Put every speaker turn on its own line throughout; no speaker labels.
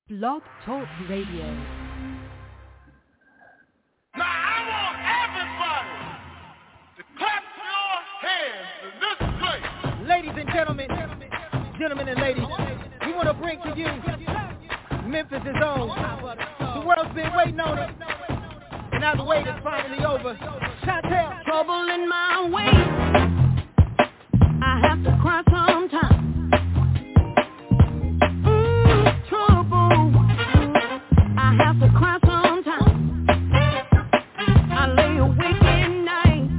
Blog Talk Radio.
Now I want everybody to clap your hands in this place.
Ladies and gentlemen and ladies, we want to bring to you Memphis' own. The world's been waiting on it, and now the wait is finally over. Chantel.
Trouble in my way, I have to cry sometimes. Trouble, I have to cry sometimes. I lay awake at night,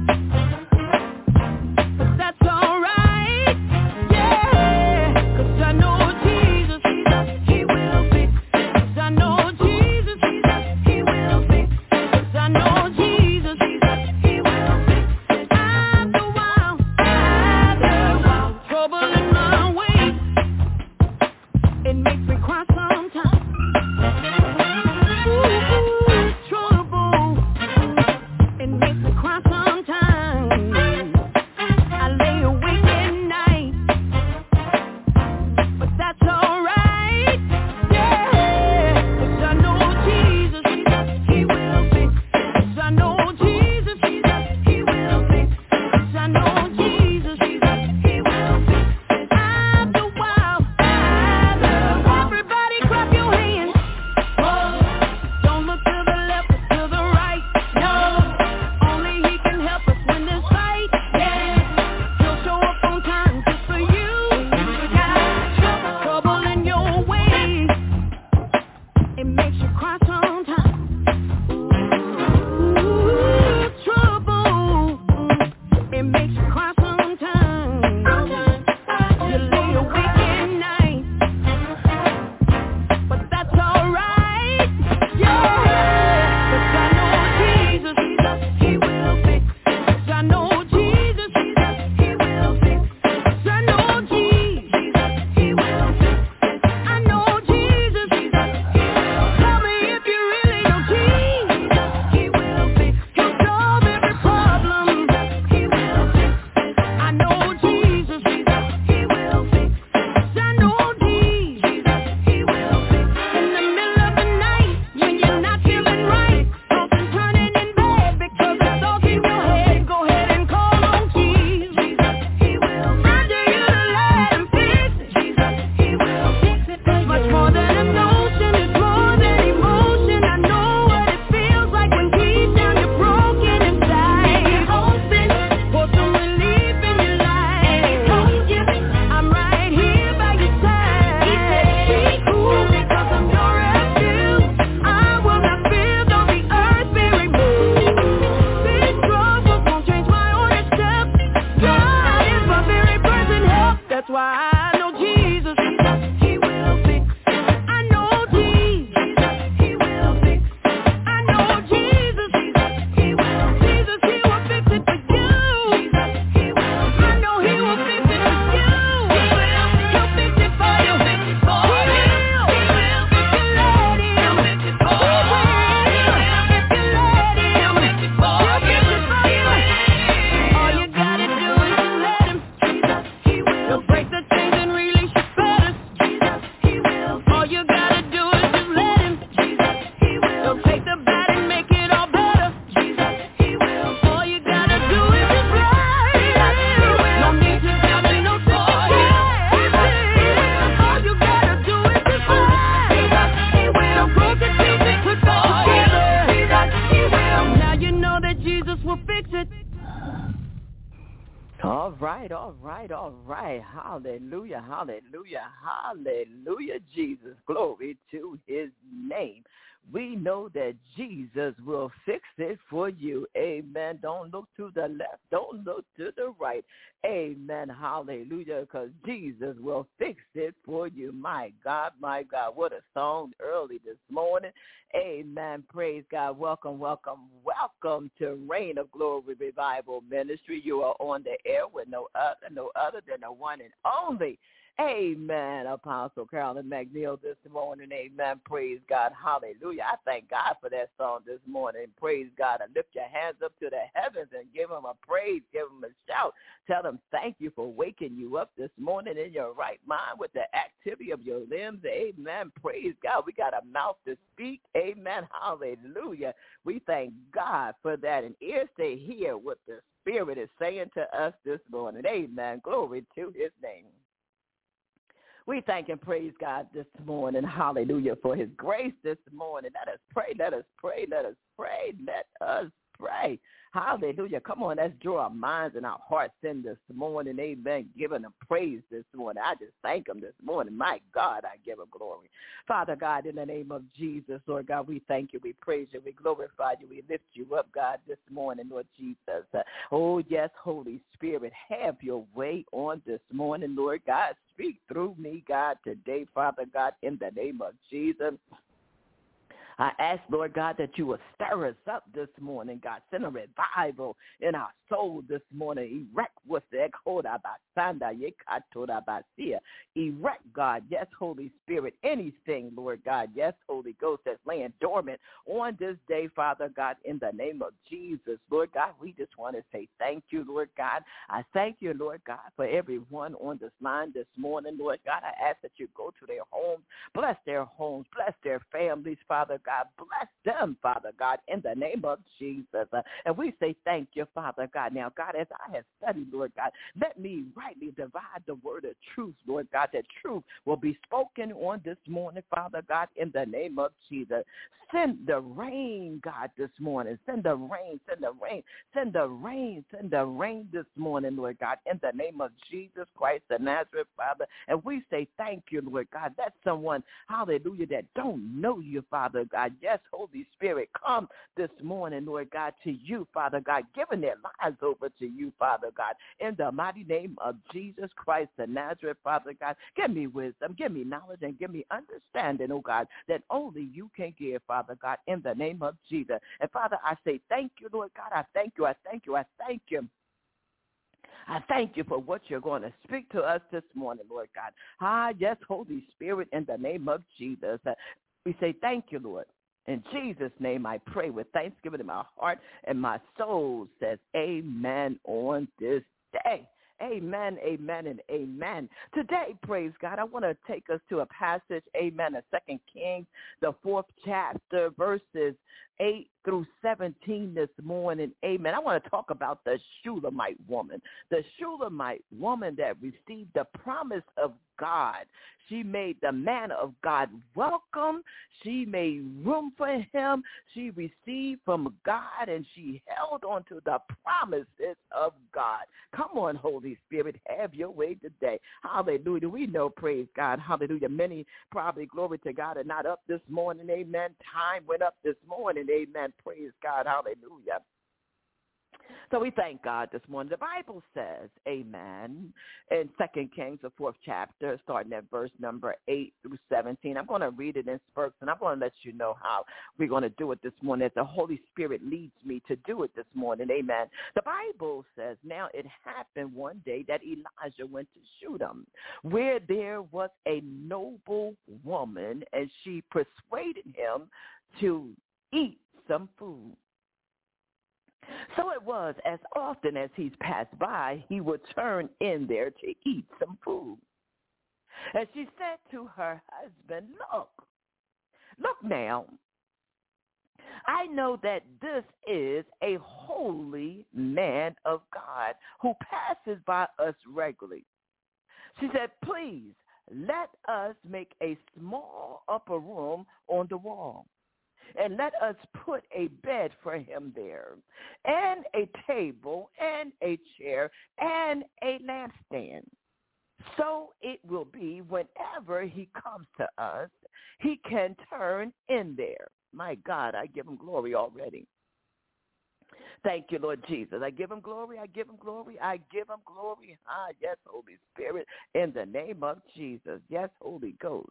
but that's alright, yeah. 'Cause I know Jesus, He will fix it. 'Cause I know Jesus, He will fix it. 'Cause I know Jesus, He will fix it. After a while, trouble in my way, it makes me cry sometimes. Trouble, it makes me cry sometimes. I lay awake at night, but that's alright, yeah. 'Cause I know Jesus, He will fix it. 'Cause I know Jesus, He will fix it. 'Cause I know Jesus, He will fix it. After a while, everybody clap your hands. Don't look to the left or to the right. No, only He can help us win this fight. Yeah, He'll show up on time just for you. You got trouble in your way, it makes you cry sometimes. Trouble, it makes you cry sometimes. You lay awake at night, but that's alright, yeah. 'Cause I know Jesus, He will fix it. 'Cause I know Jesus, He will fix it. 'Cause I know Jesus, He will fix it. I know Jesus, He will. Tell me if you really know Jesus, He will fix it. He'll solve every problem, He will fix it. I know Jesus, He will fix it. 'Cause I know Jesus, He will fix it. In the middle of the night, when you're not feeling right, tossing, turning in bed because the thoughts in your head, go ahead and call on Jesus, He will. I dare you to let Him fix it. He will fix it. It's much more than a notion, it's more than emotion. I know what it feels like when deep down you're broken inside. You're hoping for some relief in your life. I'm right here by your side. He said, be cool because I'm your refuge. I will not fear though the earth be removed. These troubles won't change my order steps. God is my very present help. That's why I know Jesus, He will fix it. I know Jesus, He will fix it. I know Jesus, He will. Jesus, He will fix it for you. He will. I know He will fix it for you. He will. He'll fix it for you. He will. If you let Him. He'll fix it for you. He will. If you let Him. He'll fix it for you. He'll fix it for you. All you gotta do is just let Him. He will. He'll break the chains and release your fetters. He will. All you gotta do is just let Him. He will. He'll take the bad and make it all better. He will. All you gotta do is just let Him. No need to doubt and no second guess. All you gotta do is just let He will. Broken pieces put back together. He will. Now you know that Jesus will fix it.
All right. Hallelujah, Jesus. Glory to His name. We know that Jesus will fix it for you. Amen. Don't look to the left. Don't look to the right. Amen. Hallelujah. Because Jesus will fix it for you. My God. What a song early this morning. Amen. Praise God. Welcome to Reign of Glory Revival Ministry. You are on the air with no other than the one and only. Amen, Apostle Carolyn McNeil this morning. Amen. Praise God. Hallelujah. I thank God for that song this morning. Praise God. And lift your hands up to the heavens and give him a praise. Give him a shout. Tell him thank you for waking you up this morning in your right mind with the activity of your limbs. Amen. Praise God. We got a mouth to speak. Amen. Hallelujah. We thank God for that. And ears to hear what the Spirit is saying to us this morning. Amen. Glory to his name. We thank and praise God this morning, hallelujah, for his grace this morning. Let us pray, let us pray, let us pray, let us pray. Hallelujah. Come on, let's draw our minds and our hearts in this morning. Amen. Giving him praise this morning. I just thank him this morning. My God, I give him glory. Father God, in the name of Jesus, Lord God, we thank you. We praise you. We glorify you. We lift you up, God, this morning, Lord Jesus. Oh, yes, Holy Spirit, have your way on this morning, Lord God. Speak through me, God, today, Father God, in the name of Jesus. I ask, Lord God, that you will stir us up this morning, God. Send a revival in our soul this morning. Erect what's the erect, God. Yes, Holy Spirit. Anything, Lord God. Yes, Holy Ghost, that's laying dormant on this day, Father God, in the name of Jesus. Lord God, we just want to say thank you, Lord God. I thank you, Lord God, for everyone on this line this morning, Lord God. I ask that you go to their homes, bless their families, Father God. Bless them, Father God, in the name of Jesus. And we say thank you, Father God. Now, God, as I have studied, Lord God, let me rightly divide the word of truth, Lord God, that truth will be spoken on this morning, Father God, in the name of Jesus. Send the rain, God, this morning. Send the rain, send the rain, send the rain, send the rain this morning, Lord God, in the name of Jesus Christ of Nazareth, Father. And we say thank you, Lord God. That's someone, hallelujah, that don't know you, Father God. Yes, Holy Spirit, come this morning, Lord God, to you, Father God, giving their lives over to you, Father God, in the mighty name of Jesus Christ of Nazareth, Father God. Give me wisdom, give me knowledge, and give me understanding, oh God, that only you can give, Father God, in the name of Jesus. And Father, I say thank you, Lord God. I thank you, I thank you, I thank you. I thank you for what you're going to speak to us this morning, Lord God. Yes, Holy Spirit, in the name of Jesus. We say thank you, Lord. In Jesus' name I pray with thanksgiving in my heart, and my soul says amen on this day. Amen, amen, and amen. Today, praise God, I want to take us to a passage, amen, of 2 Kings, the 4th chapter, verses 8 through 17 this morning, amen. I want to talk about the Shulamite woman that received the promise of God. She made the man of God welcome. She made room for him. She received from God, and she held on to the promises of God. Come on, Holy Spirit, have your way today. Hallelujah. We know, praise God, hallelujah. Many probably, glory to God, are not up this morning, amen. Time went up this morning, amen. Praise God, hallelujah. So we thank God this morning. The Bible says, amen, in 2 Kings, the 4th chapter, starting at verse number 8 through 17. I'm going to read it in spurts, and I'm going to let you know how we're going to do it this morning as the Holy Spirit leads me to do it this morning, amen. The Bible says, now it happened one day that Elijah went to Shunam, where there was a noble woman, and she persuaded him to eat some food. So it was, as often as he passed by, he would turn in there to eat some food. And she said to her husband, look now, I know that this is a holy man of God who passes by us regularly. She said, please, let us make a small upper room on the wall, and let us put a bed for him there, and a table, and a chair, and a lampstand. So it will be whenever he comes to us, he can turn in there. My God, I give him glory already. Thank you, Lord Jesus. I give him glory, I give him glory, I give him glory. Yes, Holy Spirit, in the name of Jesus. Yes, Holy Ghost.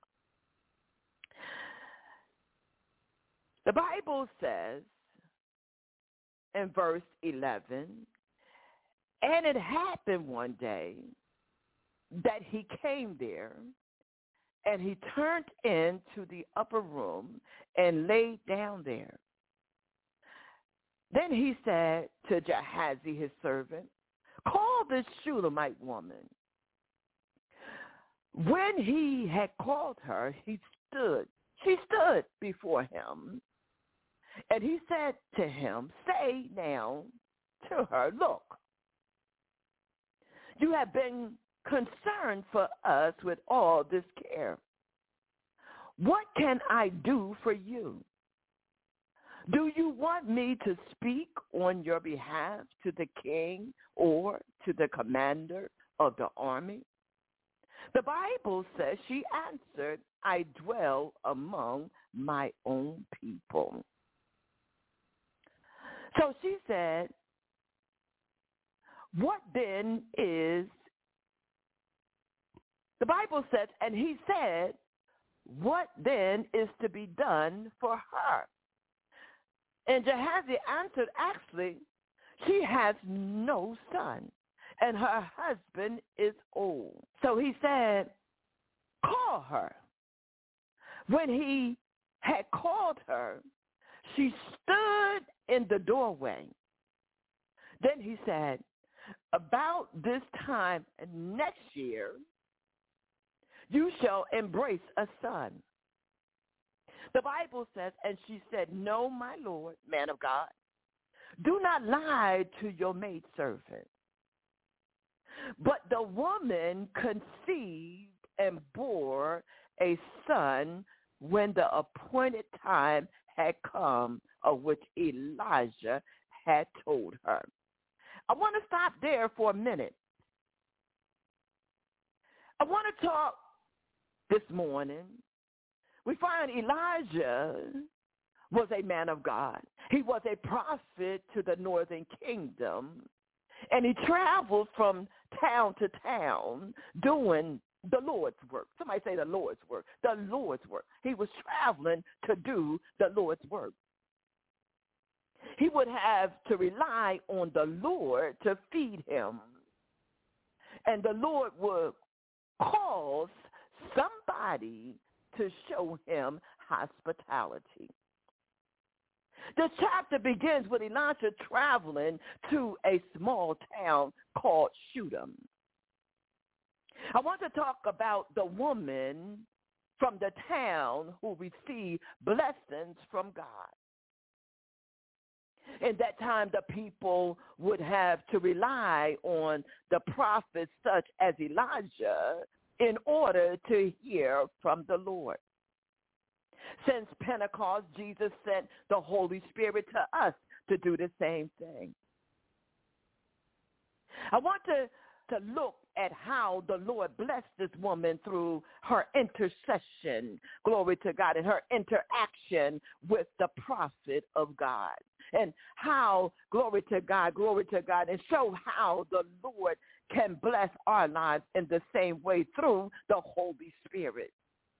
The Bible says in verse 11, and it happened one day that he came there, and he turned into the upper room and laid down there. Then he said to Gehazi, his servant, call this Shulamite woman. When he had called her, she stood before him. And he said to him, say now to her, look, you have been concerned for us with all this care. What can I do for you? Do you want me to speak on your behalf to the king or to the commander of the army? The Bible says she answered, I dwell among my own people. So she said, what then is, the Bible says, and he said, what then is to be done for her? And Gehazi answered, actually, she has no son, and her husband is old. So he said, call her. When he had called her, she stood in the doorway. Then he said, about this time next year, you shall embrace a son. The Bible says, and she said, no, my Lord, man of God, do not lie to your maidservant. But the woman conceived and bore a son when the appointed time had come, of which Elijah had told her. I want to stop there for a minute. I want to talk this morning. We find Elijah was a man of God. He was a prophet to the northern kingdom, and he traveled from town to town doing the Lord's work. Somebody say the Lord's work. The Lord's work. He was traveling to do the Lord's work. He would have to rely on the Lord to feed him, and the Lord would cause somebody to show him hospitality. The chapter begins with Elijah traveling to a small town called Shushan. I want to talk about the woman from the town who received blessings from God. In that time, the people would have to rely on the prophets such as Elijah in order to hear from the Lord. Since Pentecost, Jesus sent the Holy Spirit to us to do the same thing. I want to look at how the Lord blessed this woman through her intercession, glory to God, and her interaction with the prophet of God. And how, glory to God, and show how the Lord can bless our lives in the same way through the Holy Spirit.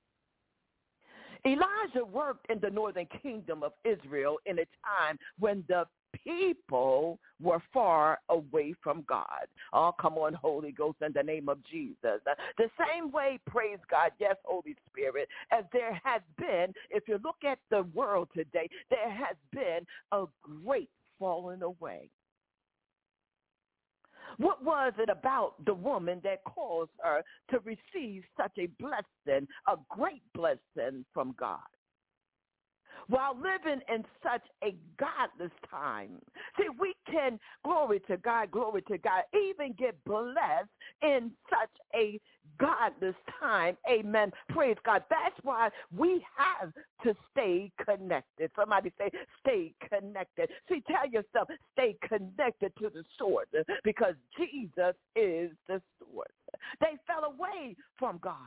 Elijah worked in the northern kingdom of Israel in a time when the people were far away from God. Oh, come on, Holy Ghost, in the name of Jesus. The same way, praise God, yes, Holy Spirit, as there has been, if you look at the world today, there has been a great falling away. What was it about the woman that caused her to receive such a blessing, a great blessing from God? While living in such a godless time. See, we can, glory to God, even get blessed in such a godless time. Amen. Praise God. That's why we have to stay connected. Somebody say, stay connected. See, tell yourself, stay connected to the source, because Jesus is the source. They fell away from God.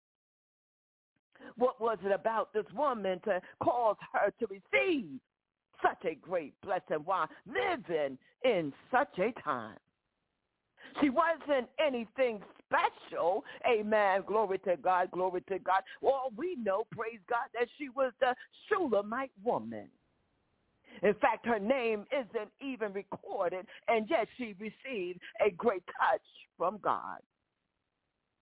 What was it about this woman to cause her to receive such a great blessing while living in such a time? She wasn't anything special. Amen. Glory to God. Well, we know, praise God, that she was the Shulamite woman. In fact, her name isn't even recorded, and yet she received a great touch from God.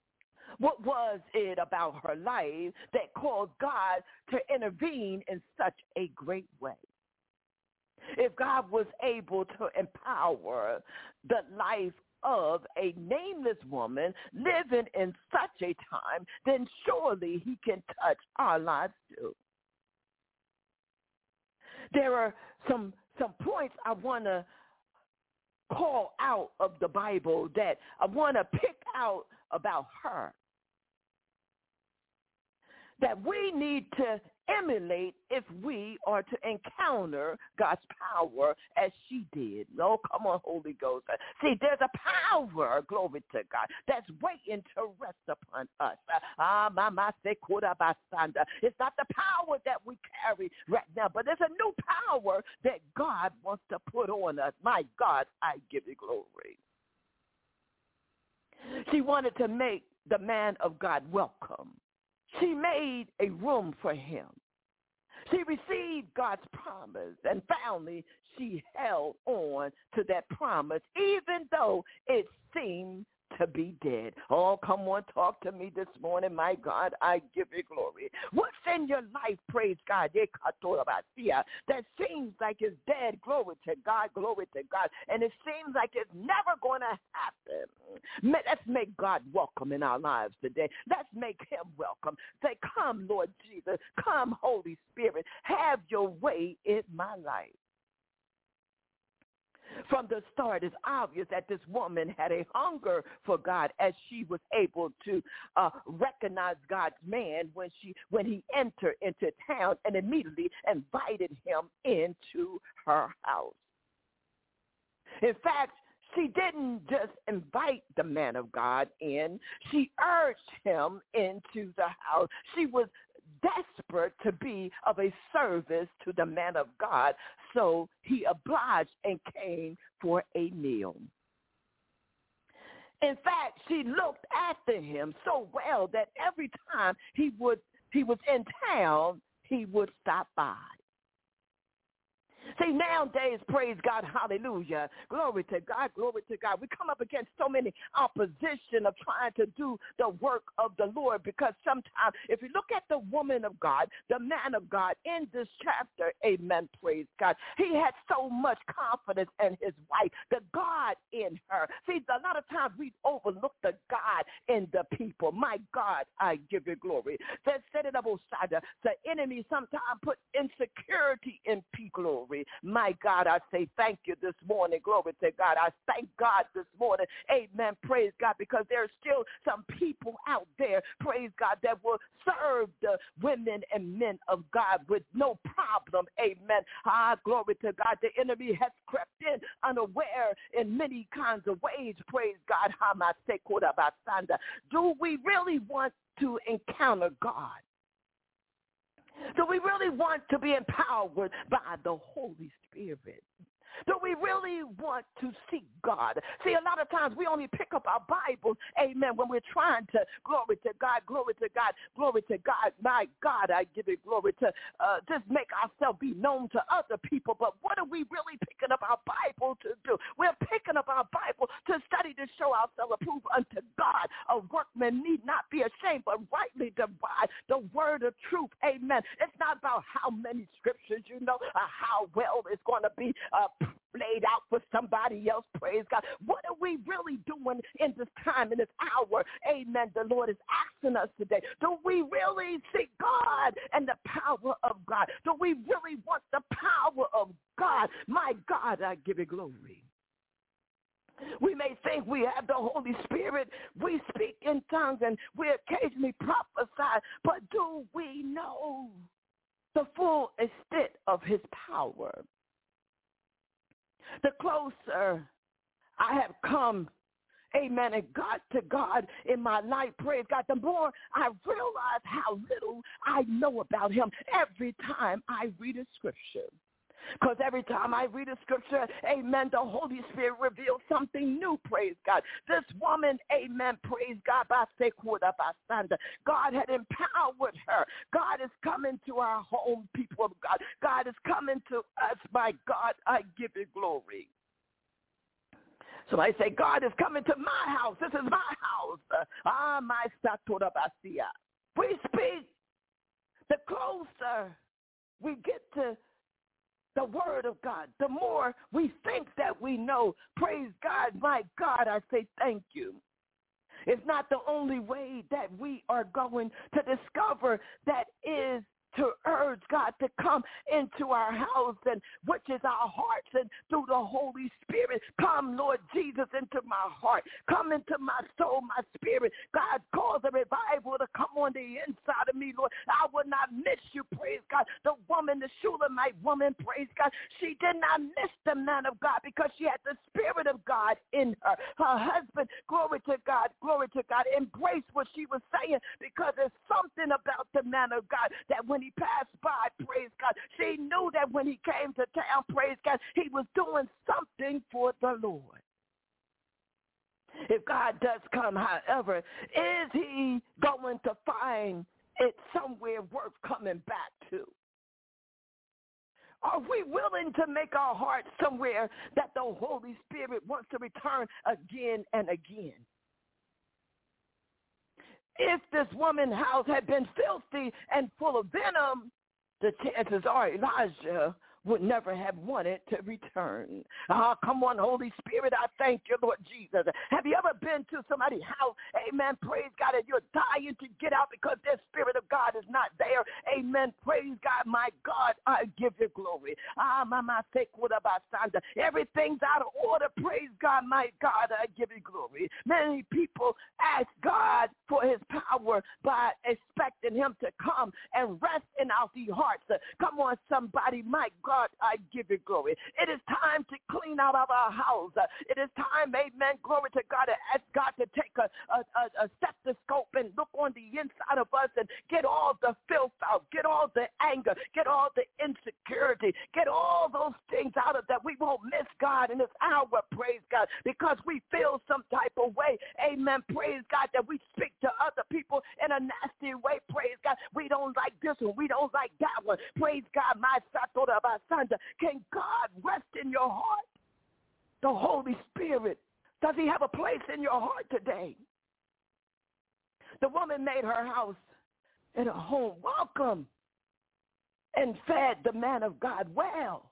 What was it about her life that caused God to intervene in such a great way? If God was able to empower the life of a nameless woman living in such a time, then surely he can touch our lives too. There are some points I want to call out of the Bible that I want to pick out about her, that we need to emulate if we are to encounter God's power as she did. Oh, come on, Holy Ghost. See, there's a power, glory to God, that's waiting to rest upon us. It's not the power that we carry right now, but there's a new power that God wants to put on us. My God, I give you glory. She wanted to make the man of God welcome. She made a room for him. She received God's promise, and finally she held on to that promise, even though it seemed to be dead. Oh, come on, talk to me this morning. My God, I give you glory. What's in your life, praise God, that seems like it's dead? Glory to God, and it seems like it's never going to happen. Let's make God welcome in our lives today. Let's make him welcome. Say, come, Lord Jesus. Come, Holy Spirit. Have your way in my life. From the start, it's obvious that this woman had a hunger for God as she was able to recognize God's man when he entered into town and immediately invited him into her house. In fact, she didn't just invite the man of God in. She urged him into the house. She was desperate to be of a service to the man of God, so he obliged and came for a meal. In fact, she looked after him so well that every time he was in town, he would stop by. See, nowadays, praise God, hallelujah, glory to God, we come up against so many opposition of trying to do the work of the Lord, because sometimes if you look at the woman of God, the man of God in this chapter, amen, praise God, he had so much confidence in his wife, the God in her. See, a lot of times we overlook the God in the people. My God, I give you glory. The enemy sometimes put insecurity in people, glory. My God, I say thank you this morning. Glory to God. I thank God this morning. Amen. Praise God, because there are still some people out there, praise God, that will serve the women and men of God with no problem. Amen. Glory to God. The enemy has crept in unaware in many kinds of ways. Praise God. Do we really want to encounter God? Do we really want to be empowered by the Holy Spirit? Do we really want to seek God? See, a lot of times we only pick up our Bibles, amen, when we're trying to, glory to God, my God, I give it glory to just make ourselves be known to other people. But what are we really picking up our Bible to do? We're picking up our Bible to study to show ourselves approved unto God. A workman need not be ashamed, but rightly divide the word of truth, amen. It's not about how many scriptures you know, or how well it's going to be laid out for somebody else, praise God. What are we really doing in this time, in this hour? Amen. The Lord is asking us today, do we really seek God and the power of God? Do we really want the power of God? My God, I give it glory. We may think we have the Holy Spirit. We speak in tongues and we occasionally prophesy, but do we know the full extent of his power? The closer I have come, amen, and God to God in my life, praise God, the more I realize how little I know about him every time I read a scripture. Because every time I read a scripture, amen, the Holy Spirit reveals something new, praise God. This woman, amen, praise God, God had empowered her. God is coming to our home, people of God. God is coming to us, my God, I give you glory. Somebody say, God is coming to my house. This is my house. My Satura Basia. We speak. The closer we get to the word of God, the more we think that we know. Praise God. My God, I say thank you. It's not the only way that we are going to discover that is to urge God to come into our house, and which is our hearts, and through the Holy Spirit, come, Lord Jesus, into my heart, come into my soul, my spirit. God, cause a revival to come on the inside of me, Lord. I will not miss you, praise God. The woman, the Shulamite woman, praise God, she did not miss the man of God because she had the Spirit of God in her. Her husband, glory to God, embraced what she was saying, because there's something about the man of God that when he passed by, praise God, she knew that when he came to town, praise God, he was doing something for the Lord. If God does come, however, is he going to find it somewhere worth coming back to? Are we willing to make our hearts somewhere that the Holy Spirit wants to return again and again? If this woman's house had been filthy and full of venom, the chances are Elijah would never have wanted to return. Come on, Holy Spirit, I thank you, Lord Jesus. Have you ever been to somebody's house, amen, praise God, and you're dying to get out because their Spirit of God is not there? Amen, praise God, my God, I give you glory. Everything's out of order, praise God, my God, I give you glory. Many people ask God for his power by expecting him to come and rest in our hearts. Come on, somebody, my God, I give you glory. It is time to clean out of our house. It is time, amen, glory to God, to ask God to take a stethoscope and look on the inside of us and get all the filth out, get all the anger, get all the insecurity, get all those things out of that we won't miss God in this hour, praise God, because we feel some type of way, amen, praise God, that we speak to other people in a nasty way, praise God. We don't like this one, we don't like that one, praise God, my Satora Basanda. Can God rest in your heart? The Holy Spirit, does he have a place in your heart today? The woman made her house and her home welcome and fed the man of God well.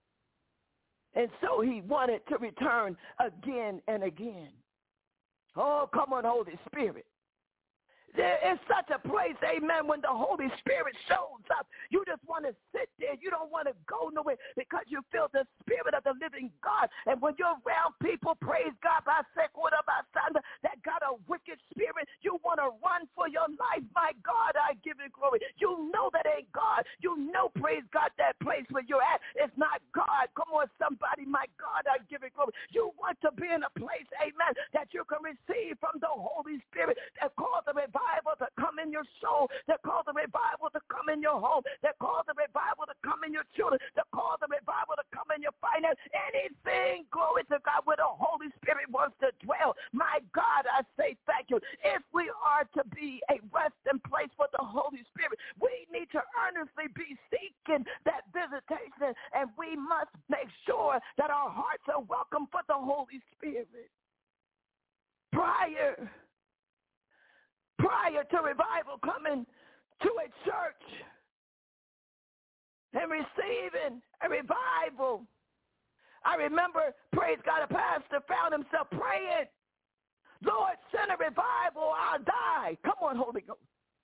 And so he wanted to return again and again. Oh, come on, Holy Spirit. There is such a place, amen, when the Holy Spirit shows up. You just want to sit there. You don't want to go nowhere because you feel the Spirit of the living God. And when you're around people, praise God, that got a wicked spirit, you want to run for your life. My God, I give you glory. You know that ain't God. You know, praise God, that place where you're at is not God. Come on, somebody, my God, I give you glory. You want to be in a place, amen, that you can receive from the Holy Spirit that calls the revival to come in your soul, that calls the revival to come in your home, that calls the revival to come in your children, that calls the revival to come in your finance, anything, glory to God, where the Holy Spirit wants to dwell. My God, I say thank you. If we are to be a resting place for the Holy Spirit, we need to earnestly be seeking that visitation, and we must make sure that our hearts are welcome for the Holy Spirit. Prior to revival coming to a church and receiving a revival, I remember, praise God, a pastor found himself praying, Lord, send a revival, I'll die. Come on, Holy Ghost.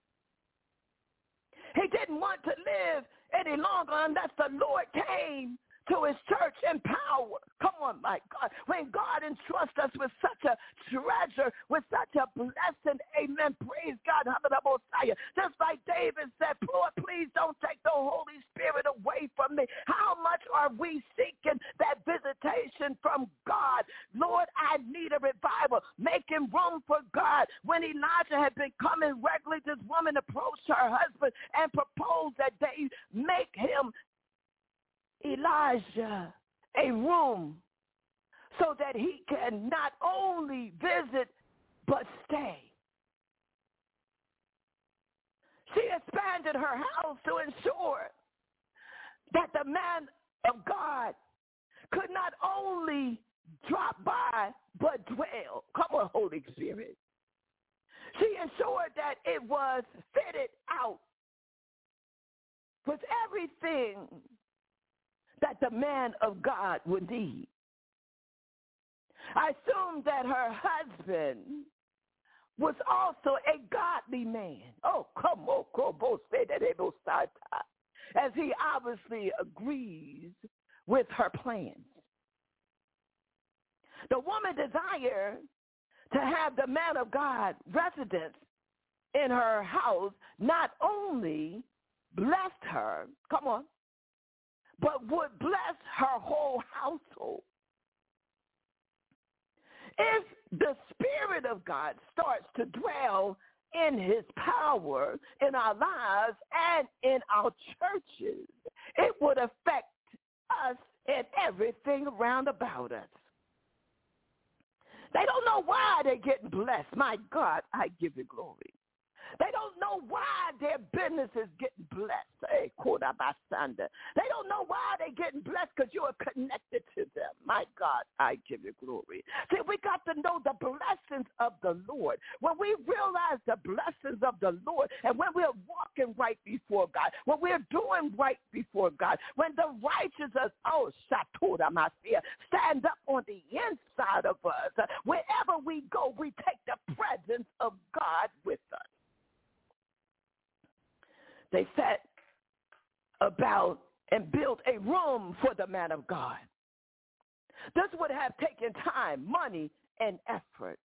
He didn't want to live any longer unless the Lord came to his church in power. Come on, my God. When God entrusts us with such a treasure, with such a blessing, amen, praise God, just like David said, Lord, please don't take the Holy Spirit away from me. How much are we seeking that visitation from God? Lord, I need a revival, making room for God. When Elijah had been coming regularly, this woman approached her husband and proposed that they make him, Elijah, a room so that he can not only visit but stay. She expanded her house to ensure that the man of God could not only drop by, but dwell. Come on, Holy Spirit. She ensured that it was fitted out with everything that the man of God would need. I assume that her husband was also a godly man. Oh, come on, as he obviously agrees with her plans. The woman desired to have the man of God residence in her house, not only blessed her, come on, but would bless her whole household. If the Spirit of God starts to dwell in his power in our lives and in our churches, it would affect us and everything around about us. They don't know why they're getting blessed. My God, I give you glory. They don't know why their business is getting blessed. Hey, they don't know why they're getting blessed because you are connected to them. My God, I give you glory. See, we got to know the blessings of the Lord. When we realize the blessings of the Lord and when we're walking right before God, when we're doing right before God, when the righteous stand up on the inside of us, wherever we go, we take the presence of God with us. They set about and built a room for the man of God. This would have taken time, money, and effort.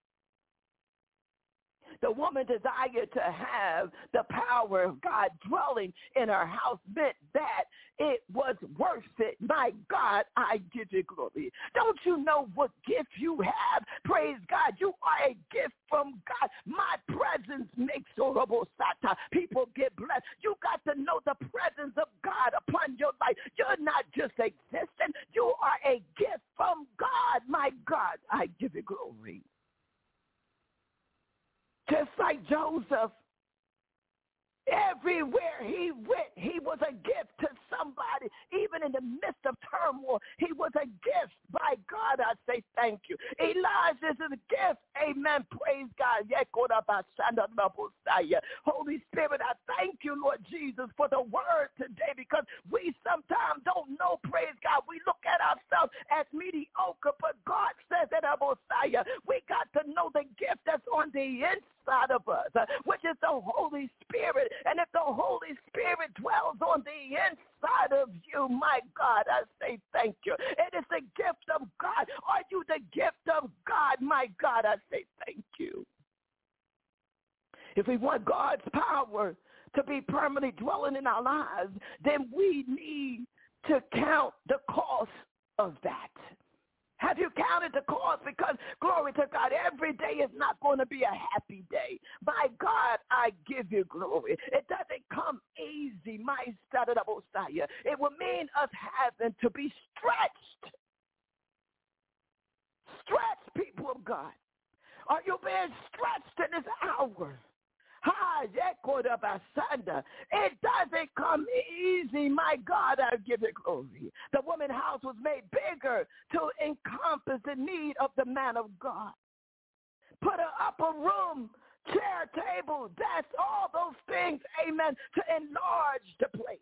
The woman desired to have the power of God dwelling in her house meant that it was worth it. My God, I give you glory. Don't you know what gift you have? Praise God. You are a gift from God. My presence makes people get blessed. You got to know the presence of God upon your life. You're not just existing. You are a gift from God. My God, I give you glory. Just like Joseph, everywhere he went, he was a gift to somebody. Even in the midst of turmoil, he was a gift. By God, I say thank you. Elijah is a gift. Amen. Praise God. Holy Spirit, I thank you, Lord Jesus, for the word today because we sometimes don't know, praise God. We look at ourselves as mediocre, but God says that we got to know the gift that's on the inside of us, which is the Holy Spirit. And if the Holy Spirit dwells on the inside of you, my God, I say thank you. It is the gift of God. Are you the gift of God? My God, I say thank you. If we want God's power to be permanently dwelling in our lives, then we need to count the cost of that. Have you counted the cost? Because, glory to God, every day is not going to be a happy day. My God, I give you glory. It doesn't come easy. It will mean us having to be stretched. Stretched, people of God. Are you being stretched in this hour? It doesn't come easy. My God, I give it glory. The woman's house was made bigger to encompass the need of the man of God. Put an upper room, chair, table, desk, all those things, amen, to enlarge the place.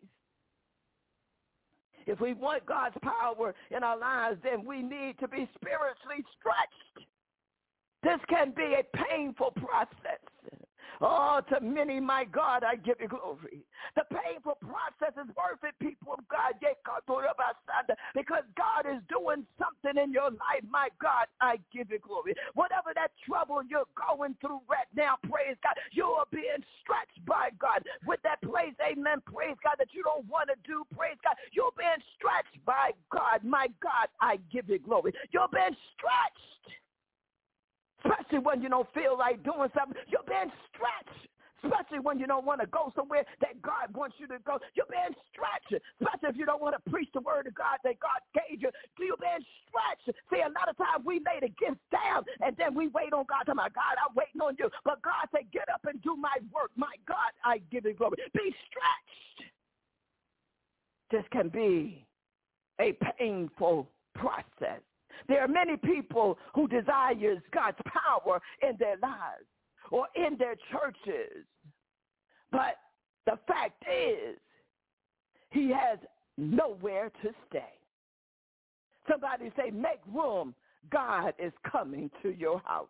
If we want God's power in our lives, then we need to be spiritually stretched. This can be a painful process. Oh, to many, my God, I give you glory. The painful process is worth it, people of God, because God is doing something in your life. My God, I give you glory. Whatever that trouble you're going through right now, praise God, you are being stretched by God. With that place, amen, praise God, that you don't want to do, praise God, you're being stretched by God. My God, I give you glory. You're being stretched. Especially when you don't feel like doing something, you're being stretched. Especially when you don't want to go somewhere that God wants you to go, you're being stretched. Especially if you don't want to preach the word of God that God gave you, you're being stretched. See, a lot of times we lay the gifts down and then we wait on God. My God, I'm waiting on you. But God said, get up and do my work. My God, I give you glory. Be stretched. This can be a painful process. There are many people who desires God's power in their lives or in their churches. But the fact is, he has nowhere to stay. Somebody say, make room. God is coming to your house.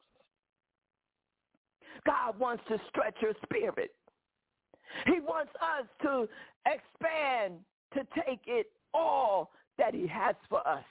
God wants to stretch your spirit. He wants us to expand, to take it all that he has for us.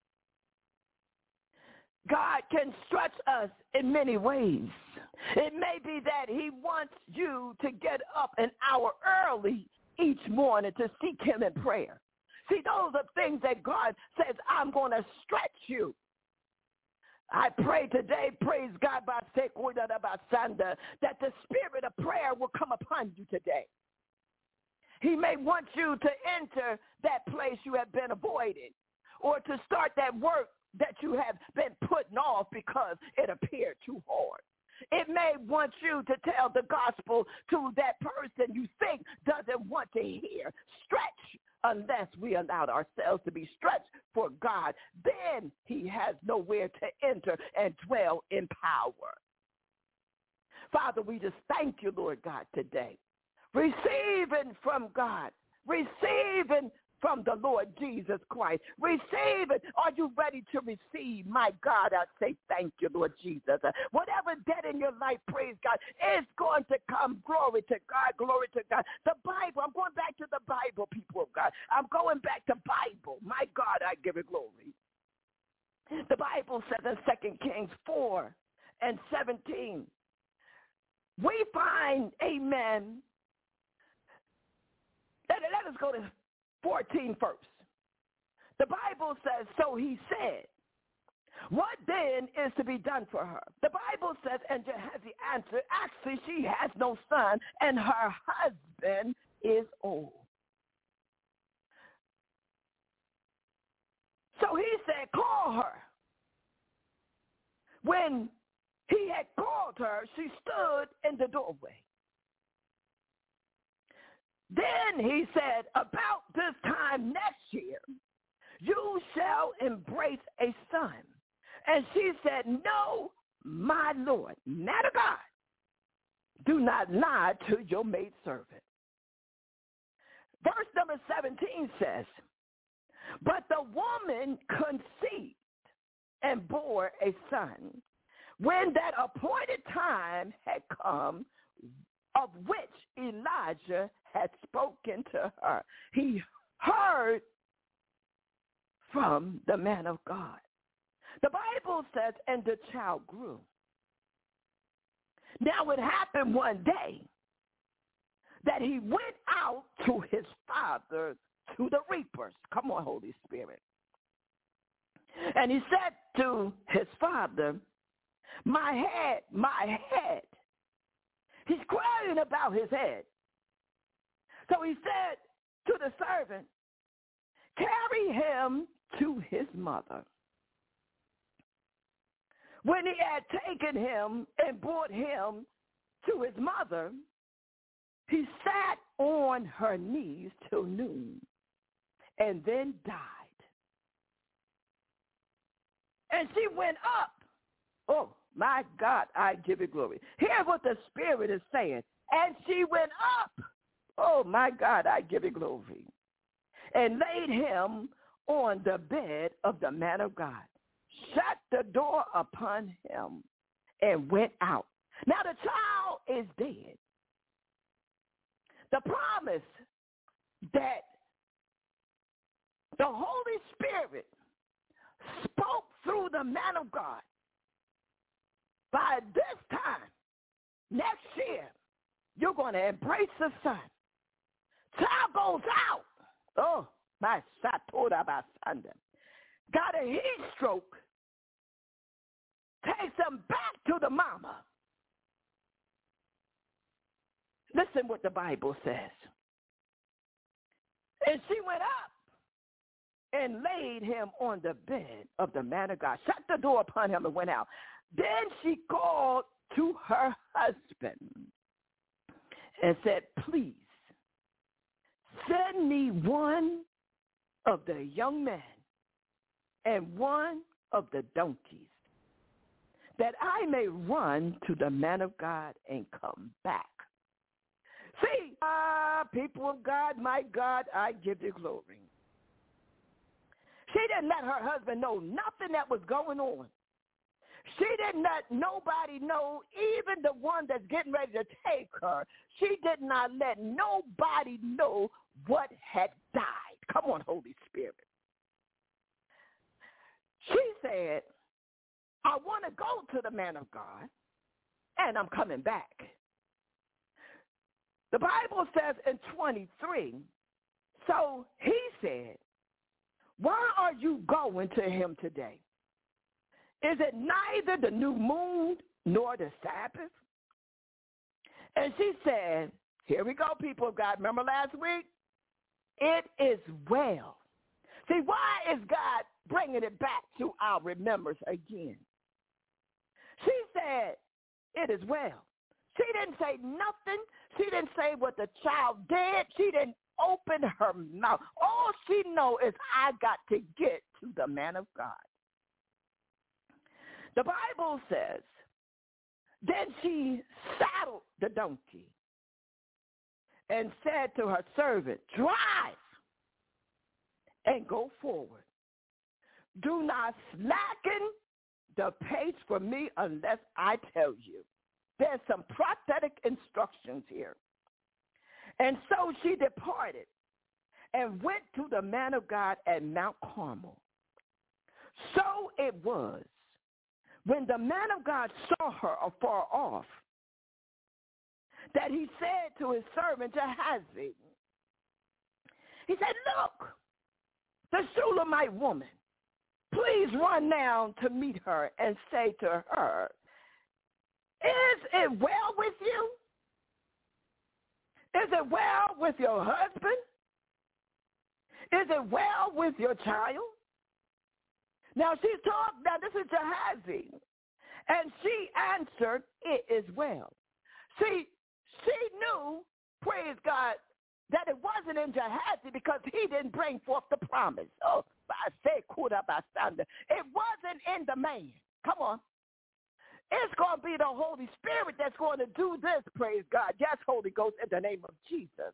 God can stretch us in many ways. It may be that he wants you to get up an hour early each morning to seek him in prayer. See, those are things that God says, I'm going to stretch you. I pray today, praise God, that the spirit of prayer will come upon you today. He may want you to enter that place you have been avoiding or to start that work that you have been putting off because it appeared too hard. It may want you to tell the gospel to that person you think doesn't want to hear. Stretch unless we allow ourselves to be stretched for God. Then he has nowhere to enter and dwell in power. Father, we just thank you, Lord God, today. Receiving from God. Receiving from the Lord Jesus Christ. Receive it. Are you ready to receive? My God, I say thank you, Lord Jesus. Whatever debt in your life, praise God, is going to come. Glory to God. Glory to God. The Bible. I'm going back to the Bible, people of God. I'm going back to Bible. My God, I give it glory. The Bible says in 2 Kings 4:17, we find, amen, let us go to 14 first. The Bible says, so he said, what then is to be done for her? The Bible says, and Gehazi answered, actually she has no son, and her husband is old. So he said, call her. When he had called her, she stood in the doorway. Then he said, about this time next year, you shall embrace a son. And she said, no, my Lord, man of God, do not lie to your maidservant. Verse number 17 says, but the woman conceived and bore a son when that appointed time had come, of which Elijah had spoken to her. He heard from the man of God. The Bible says, and the child grew. Now it happened one day that he went out to his father, to the reapers. Come on, Holy Spirit. And he said to his father, my head, my head. He's crying about his head. So he said to the servant, carry him to his mother. When he had taken him and brought him to his mother, he sat on her knees till noon and then died. And she went up. Oh, my God, I give it glory. Hear what the Spirit is saying. And she went up. Oh, my God, I give it glory. And laid him on the bed of the man of God, shut the door upon him, and went out. Now the child is dead. The promise that the Holy Spirit spoke through the man of God, by this time, next year, you're going to embrace the son. Child goes out. Oh, my Satora Basanda. Got a heat stroke. Takes him back to the mama. Listen what the Bible says. And she went up and laid him on the bed of the man of God, shut the door upon him and went out. Then she called to her husband and said, please, send me one of the young men and one of the donkeys, that I may run to the man of God and come back. See, people of God, my God, I give you glory. She didn't let her husband know nothing that was going on. She didn't let nobody know, even the one that's getting ready to take her. She did not let nobody know what had died. Come on, Holy Spirit. She said, I want to go to the man of God, and I'm coming back. The Bible says in 23, so he said, why are you going to him today? Is it neither the new moon nor the Sabbath? And she said, here we go, people of God. Remember last week? It is well. See, why is God bringing it back to our remembrance again? She said, it is well. She didn't say nothing. She didn't say what the child did. She didn't open her mouth. All she knows is I got to get to the man of God. The Bible says, then she saddled the donkey and said to her servant, drive and go forward. Do not slacken the pace for me unless I tell you. There's some prophetic instructions here. And so she departed and went to the man of God at Mount Carmel. So it was, when the man of God saw her afar off, that he said to his servant Gehazi, he said, look, the Shulamite woman, please run down to meet her and say to her, is it well with you? Is it well with your husband? Is it well with your child? Now this is Gehazi. And she answered, it is well. See, she knew, praise God, that it wasn't in Gehazi because he didn't bring forth the promise. Oh, I say, it wasn't in the man. Come on. It's going to be the Holy Spirit that's going to do this, praise God. Yes, Holy Ghost, in the name of Jesus.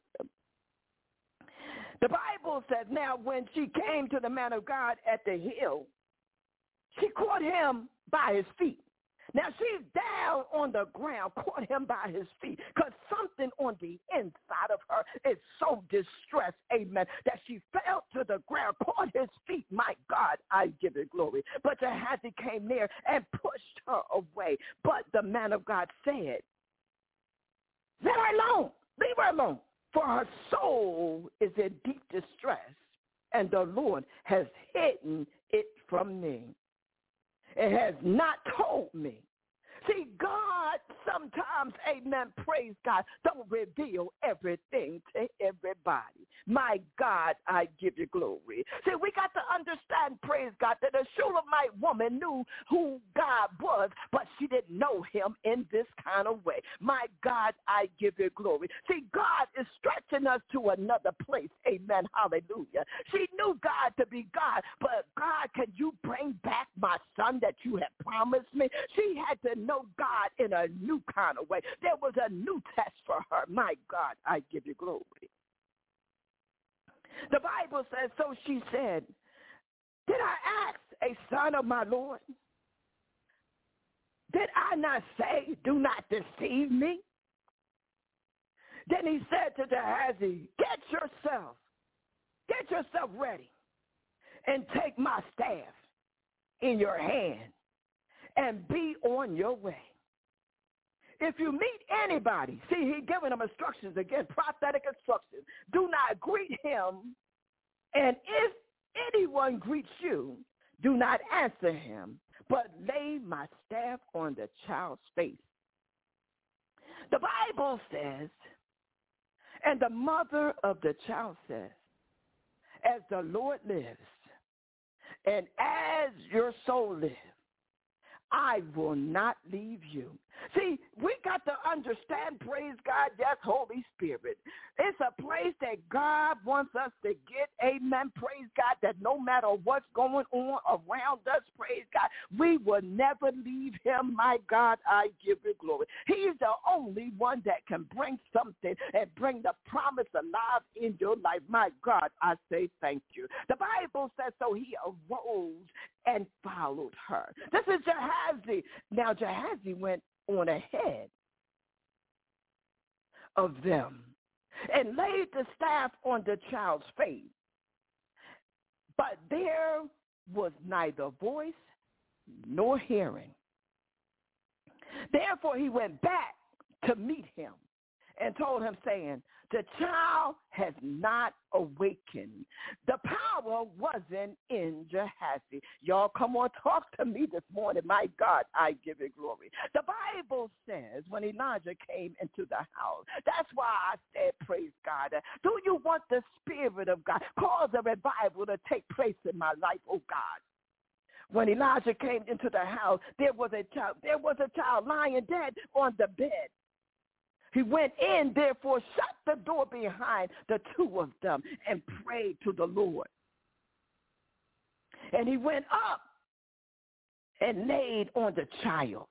The Bible says, now when she came to the man of God at the hill, she caught him by his feet. Now she's down on the ground, caught him by his feet, because something on the inside of her is so distressed, amen, that she fell to the ground, caught his feet. My God, I give it glory. But Gehazi came near and pushed her away. But the man of God said, let her alone, leave her alone, for her soul is in deep distress, and the Lord has hidden it from me. It has not told me. See, God sometimes, amen, praise God, don't reveal everything to everybody. My God, I give you glory. See, we got to understand, praise God, that the Shulamite woman knew who God was, but she didn't know him in this kind of way. My God, I give you glory. See, God is stretching us to another place. Amen, hallelujah. She knew God to be God, but God, can you bring back my son that you have promised me? She had to know God in a new kind of way. There was a new test for her. My God, I give you glory. The Bible says, so she said, did I ask a son of my Lord? Did I not say, do not deceive me? Then he said to Gehazi, get yourself ready and take my staff in your hand and be on your way. If you meet anybody, see, he's giving them instructions, again, prophetic instructions. Do not greet him, and if anyone greets you, do not answer him, but lay my staff on the child's face. The Bible says, and the mother of the child says, as the Lord lives, and as your soul lives, I will not leave you. See, we got to understand, praise God, yes, Holy Spirit. It's a place that God wants us to get, amen, praise God, that no matter what's going on around us, praise God, we will never leave him. My God, I give you glory. He's the only one that can bring something and bring the promise alive in your life. My God, I say thank you. The Bible says, so he arose and followed her. This is Gehazi. Now, Gehazi went on ahead of them and laid the staff on the child's face. But there was neither voice nor hearing. Therefore he went back to meet him and told him, saying, the child has not awakened. The power wasn't in Gehazi. Y'all come on, talk to me this morning. My God, I give you glory. The Bible says when Elijah came into the house, that's why I said, praise God, do you want the Spirit of God? Cause a revival to take place in my life, oh God. When Elijah came into the house, there was a child lying dead on the bed. He went in, therefore, shut the door behind the two of them and prayed to the Lord. And he went up and laid on the child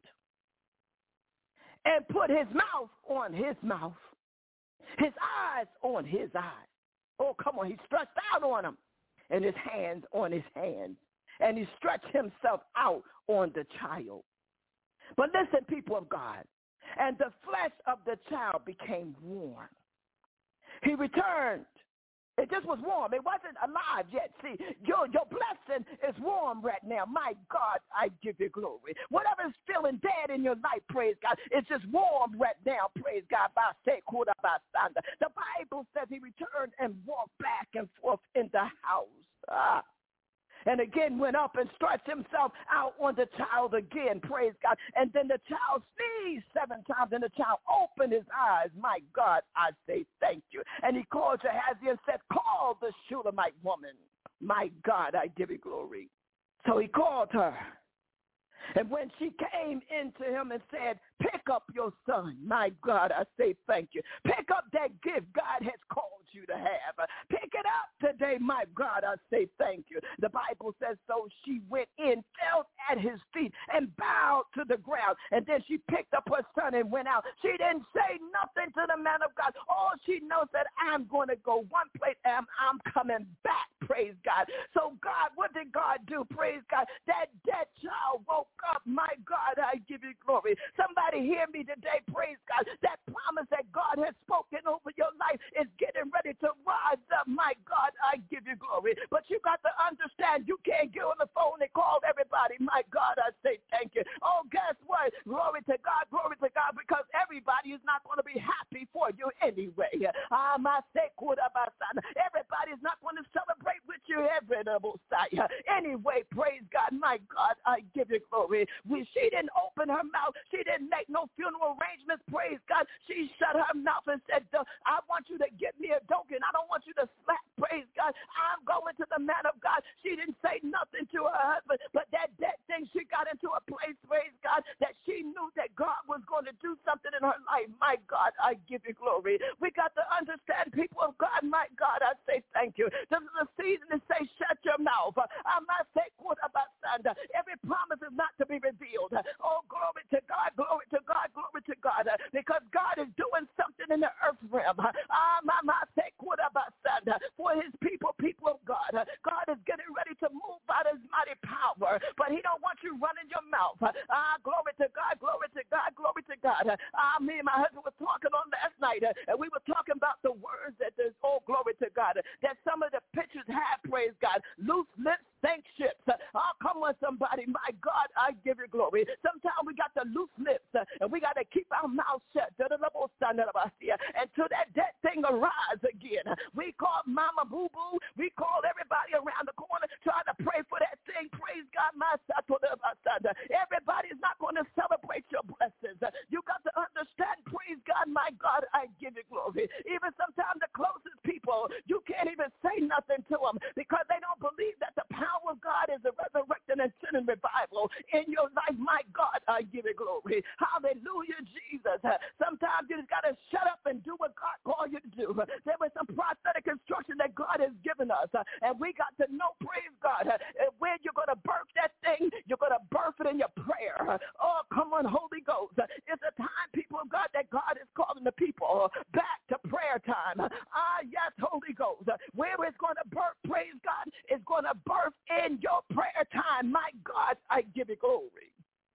and put his mouth on his mouth, his eyes on his eyes. Oh, come on. He stretched out on him and his hands on his hands. And he stretched himself out on the child. But listen, people of God. And the flesh of the child became warm. He returned. It just was warm. It wasn't alive yet. See, your blessing is warm right now. My God, I give you glory. Whatever is feeling dead in your life, praise God, it's just warm right now, praise God. The Bible says he returned and walked back and forth in the house. And again went up and stretched himself out on the child again, praise God. And then the child sneezed 7 times, and the child opened his eyes. My God, I say thank you. And he called Gehazi and said, call the Shulamite woman. My God, I give you glory. So he called her. And when she came into him and said, pick up your son, my God, I say thank you. Pick up that gift God has called you to have. Pick it up today, my God, I say thank you. The Bible says, so she went in, fell at his feet, and bowed to the ground. And then she picked up her son and went out. She didn't say nothing to the man of God. All she knows that I'm going to go one place and I'm coming back, praise God. So God, what did God do? Praise God. That dead child woke up. My God, I give you glory. Somebody hear me today, praise God. That promise that God has spoken over your life is getting ready to rise up. My God, I give you glory. But you got to understand, you can't get on the phone and call everybody. My God, I say thank you. Oh, guess what? Glory to God, because everybody is not going to be happy for you anyway. Everybody is not going to celebrate with you anyway, praise God. My God, I give you glory. She didn't open her mouth. She didn't make no funeral arrangements, praise God. She shut her mouth and said, I want you to get me a donkey, and I don't want you to slap, praise God. I'm going to the man of God. She didn't say nothing to her husband, but that thing, she got into a place, praise God, that she knew that God was going to do something in her life. My God, I give you glory. We got to understand, people of God, my God, I say thank you. This is a season to say, shut your mouth. I'm not saying what about Sunday. Every promise is not to be revealed. Oh, glory to God, glory to God, glory to God, because God is doing something in the earth realm. For his people of God. God is getting ready to move by his mighty power, but he don't want you running your mouth. Glory to God, glory to God, glory to God. Me and my husband were talking on last night, and we were talking about the words that there's, oh, glory to God, that some of the pictures have, praise God, loose lips, stank ships. Come on, somebody. My God, I give you glory. Sometimes we got the loose lips, and we got to keep our mouths shut until that thing arise again. We call Mama Boo Boo. We call everybody around the corner trying to pray for that thing. Praise God, my son. Everybody is not going to celebrate your blessings. You got to understand, praise God, my God, I give you glory. Even sometimes the closest people, you can't even say nothing to them because they don't believe that the power of God is resurrecting and sending revival in your life. My God, I give it glory. Hallelujah, Jesus. Sometimes you just got to shut up and do what God called you to do. There was some prophetic instruction that God has given us, and we got to know, praise God, when you're going to birth that thing, you're going to birth it in your prayer. Oh, come on, Holy Ghost. It's a time, people of God, that God is calling the people back to prayer time. Yes, Holy Ghost. Where it's going to birth, praise God, it's going to birth in your prayer time. My God, I give you glory.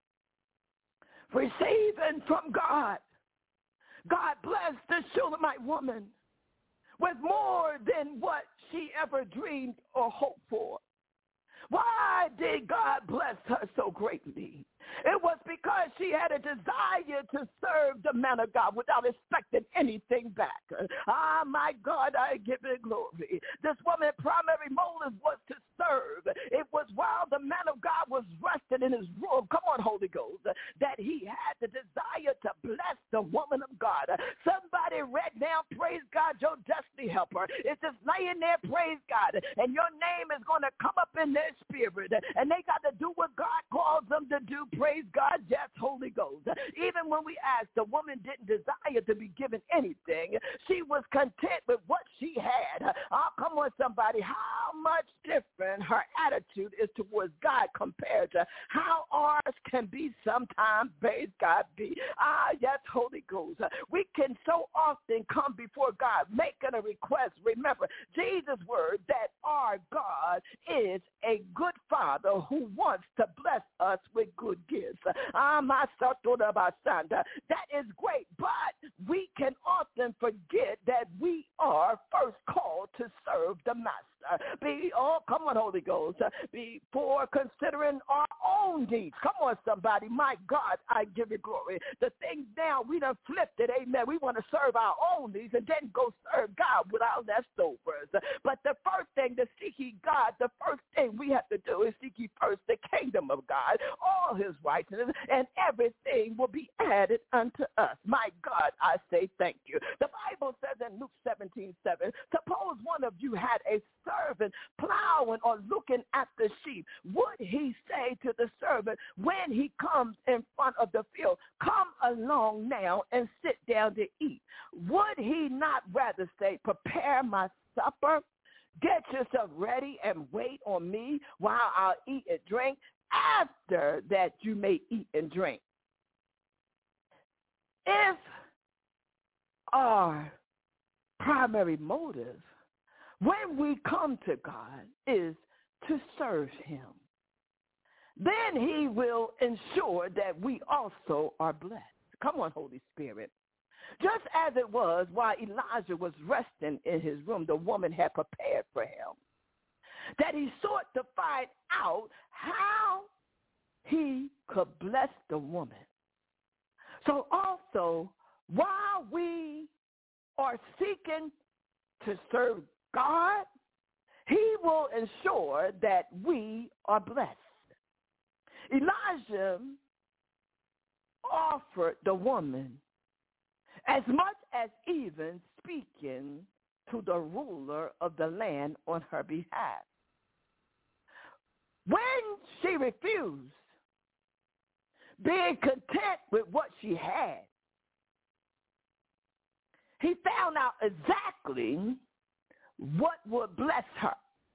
Receiving from God. God blessed the Shulamite woman with more than what she ever dreamed or hoped for. Why did God bless her so greatly? It was because she had a desire to serve the man of God without expecting anything back. My God, I give it glory. This woman's primary motive was to serve. It was while the man of God was resting in his room, come on, Holy Ghost, that he had the desire to bless the woman of God. Somebody right now, praise God, your destiny helper is just laying there, praise God, and your name is going to come up in their spirit, and they got to do what God calls them to do. Praise God, yes, Holy Ghost. Even when we asked, the woman didn't desire to be given anything. She was content with what she had. Oh, come on, somebody. How much different her attitude is towards God compared to how ours can be sometimes, praise God, be. Yes, Holy Ghost. We can so often come before God making a request. Remember, Jesus' word that our God is a good Father who wants to bless us with good gifts. That is great, but we can often forget that we are first called to serve the Master. Come on, Holy Ghost, before considering our own needs. Come on, somebody. My God, I give you glory. The thing now, we done flipped it, amen. We want to serve our own needs and then go serve God with our leftovers. But the first thing, to seek ye God, the first thing we have to do is seek ye first the kingdom of God, all his righteousness, and everything will be added unto us. My God, I say thank you. The Bible says in Luke 17:7, suppose one of you had a servant plowing or looking at the sheep. Would he say to the servant when he comes in front of the field, come along now and sit down to eat? Would he not rather say, prepare my supper, get yourself ready and wait on me while I'll eat and drink? After that you may eat and drink. If our primary motive when we come to God is to serve him, then he will ensure that we also are blessed. Come on, Holy Spirit. Just as it was while Elijah was resting in his room, the woman had prepared for him, that he sought to find out how he could bless the woman. So also, while we are seeking to serve God, he will ensure that we are blessed. Elijah offered the woman as much as even speaking to the ruler of the land on her behalf. When she refused, being content with what she had, he found out exactly what would bless her.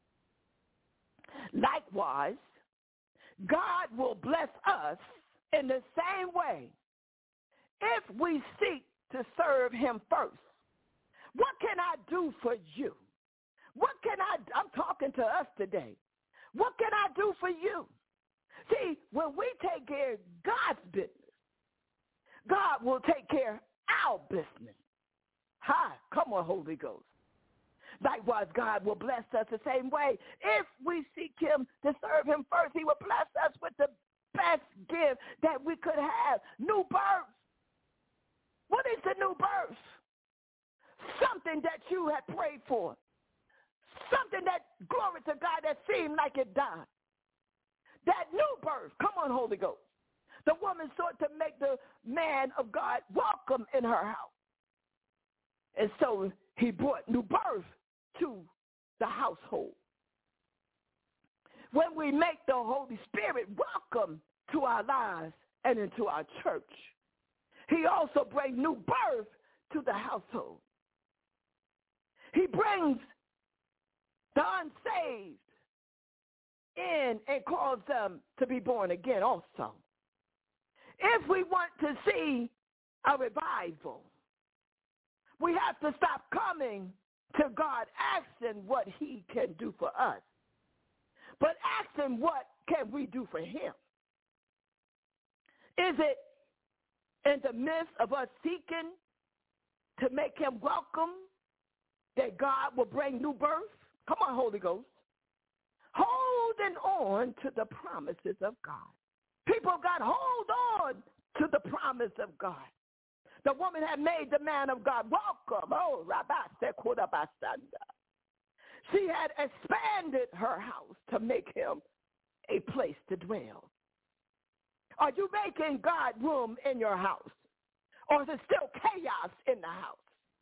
Likewise, God will bless us in the same way if we seek to serve him first. What can I do for you? I'm talking to us today. What can I do for you? See, when we take care of God's business, God will take care of our business. Hi, come on, Holy Ghost. Likewise, God will bless us the same way. If we seek him to serve him first, he will bless us with the best gift that we could have, new birth. What is the new birth? Something that you had prayed for. Something that, glory to God, that seemed like it died. That new birth. Come on, Holy Ghost. The woman sought to make the man of God welcome in her house. And so he brought new birth to the household. when we make the Holy Spirit welcome to our lives and into our church, he also brings new birth to the household. He brings the unsaved in and calls them to be born again also. If we want to see a revival, we have to stop coming to God asking what he can do for us, but asking what can we do for him. Is it in the midst of us seeking to make him welcome that God will bring new birth? Come on, Holy Ghost. Holding on to the promises of God. People of God, hold on to the promise of God. The woman had made the man of God welcome. Oh, Rabbi Sekodabasanda. She had expanded her house to make him a place to dwell. Are you making God room in your house? Or is it still chaos in the house?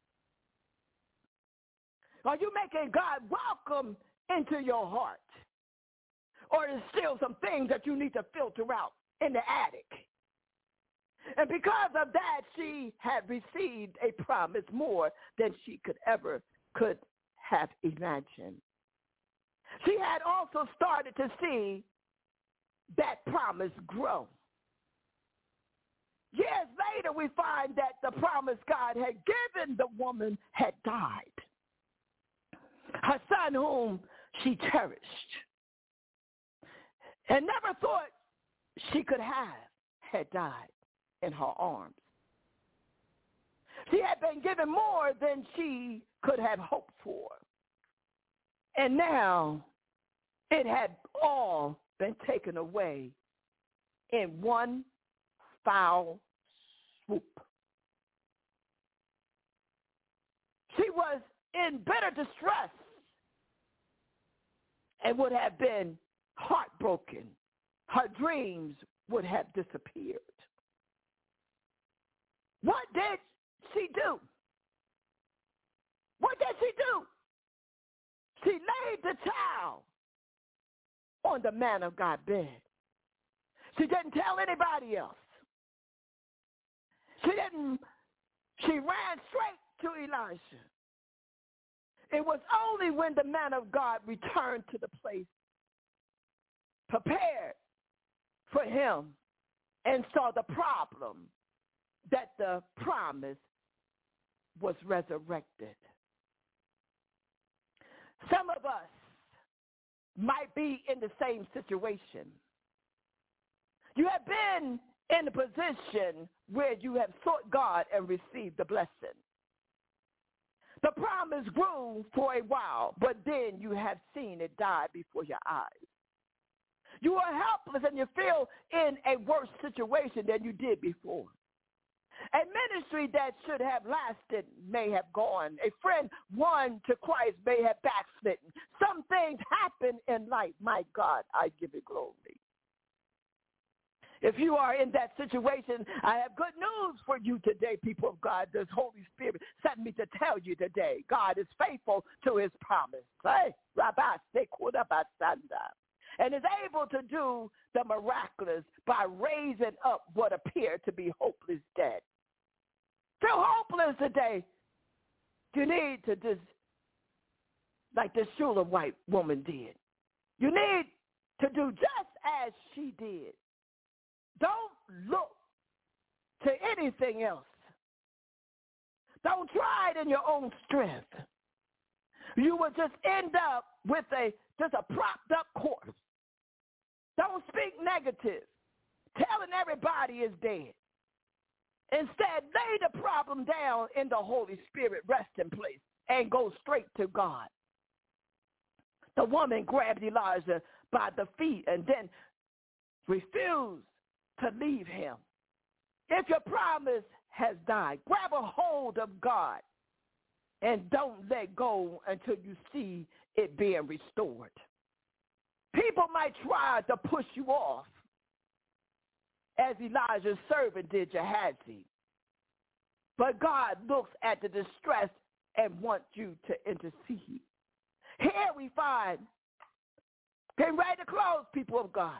Are you making God welcome into your heart? Or is still some things that you need to filter out in the attic? And because of that, she had received a promise more than she could have imagined. She had also started to see that promise grow. Years later, we find that the promise God had given the woman had died. Her son, whom she cherished and never thought she could have, had died in her arms. She had been given more than she could have hoped for. And now it had all been taken away in one foul swoop. She was in bitter distress and would have been heartbroken. Her dreams would have disappeared. What did she do? What did she do? She laid the child on the man of God bed. She didn't tell anybody else. She ran straight to Elisha. It was only when the man of God returned to the place prepared for him and saw the problem that the promise was resurrected. Some of us might be in the same situation. You have been in a position where you have sought God and received the blessing. The promise grew for a while, but then you have seen it die before your eyes. You are helpless and you feel in a worse situation than you did before. A ministry that should have lasted may have gone. A friend won to Christ may have backslidden. Some things happen in life. My God, I give it glory. If you are in that situation, I have good news for you today, people of God. The Holy Spirit sent me to tell you today, God is faithful to his promise. Hey, Rabbi Sekodabasanda. And is able to do the miraculous by raising up what appeared to be hopeless dead. Feel hopeless today. You need to just, like the Shulamite woman did. You need to do just as she did. Don't look to anything else. Don't try it in your own strength. You will just end up with just a propped up corpse. Don't speak negative, telling everybody is dead. Instead, lay the problem down in the Holy Spirit resting place and go straight to God. The woman grabbed Elijah by the feet and then refused to leave him. If your promise has died, grab a hold of God and don't let go until you see it being restored. People might try to push you off, as Elijah's servant did Gehazi. But God looks at the distress and wants you to intercede. Here we find Getting ready to close, people of God.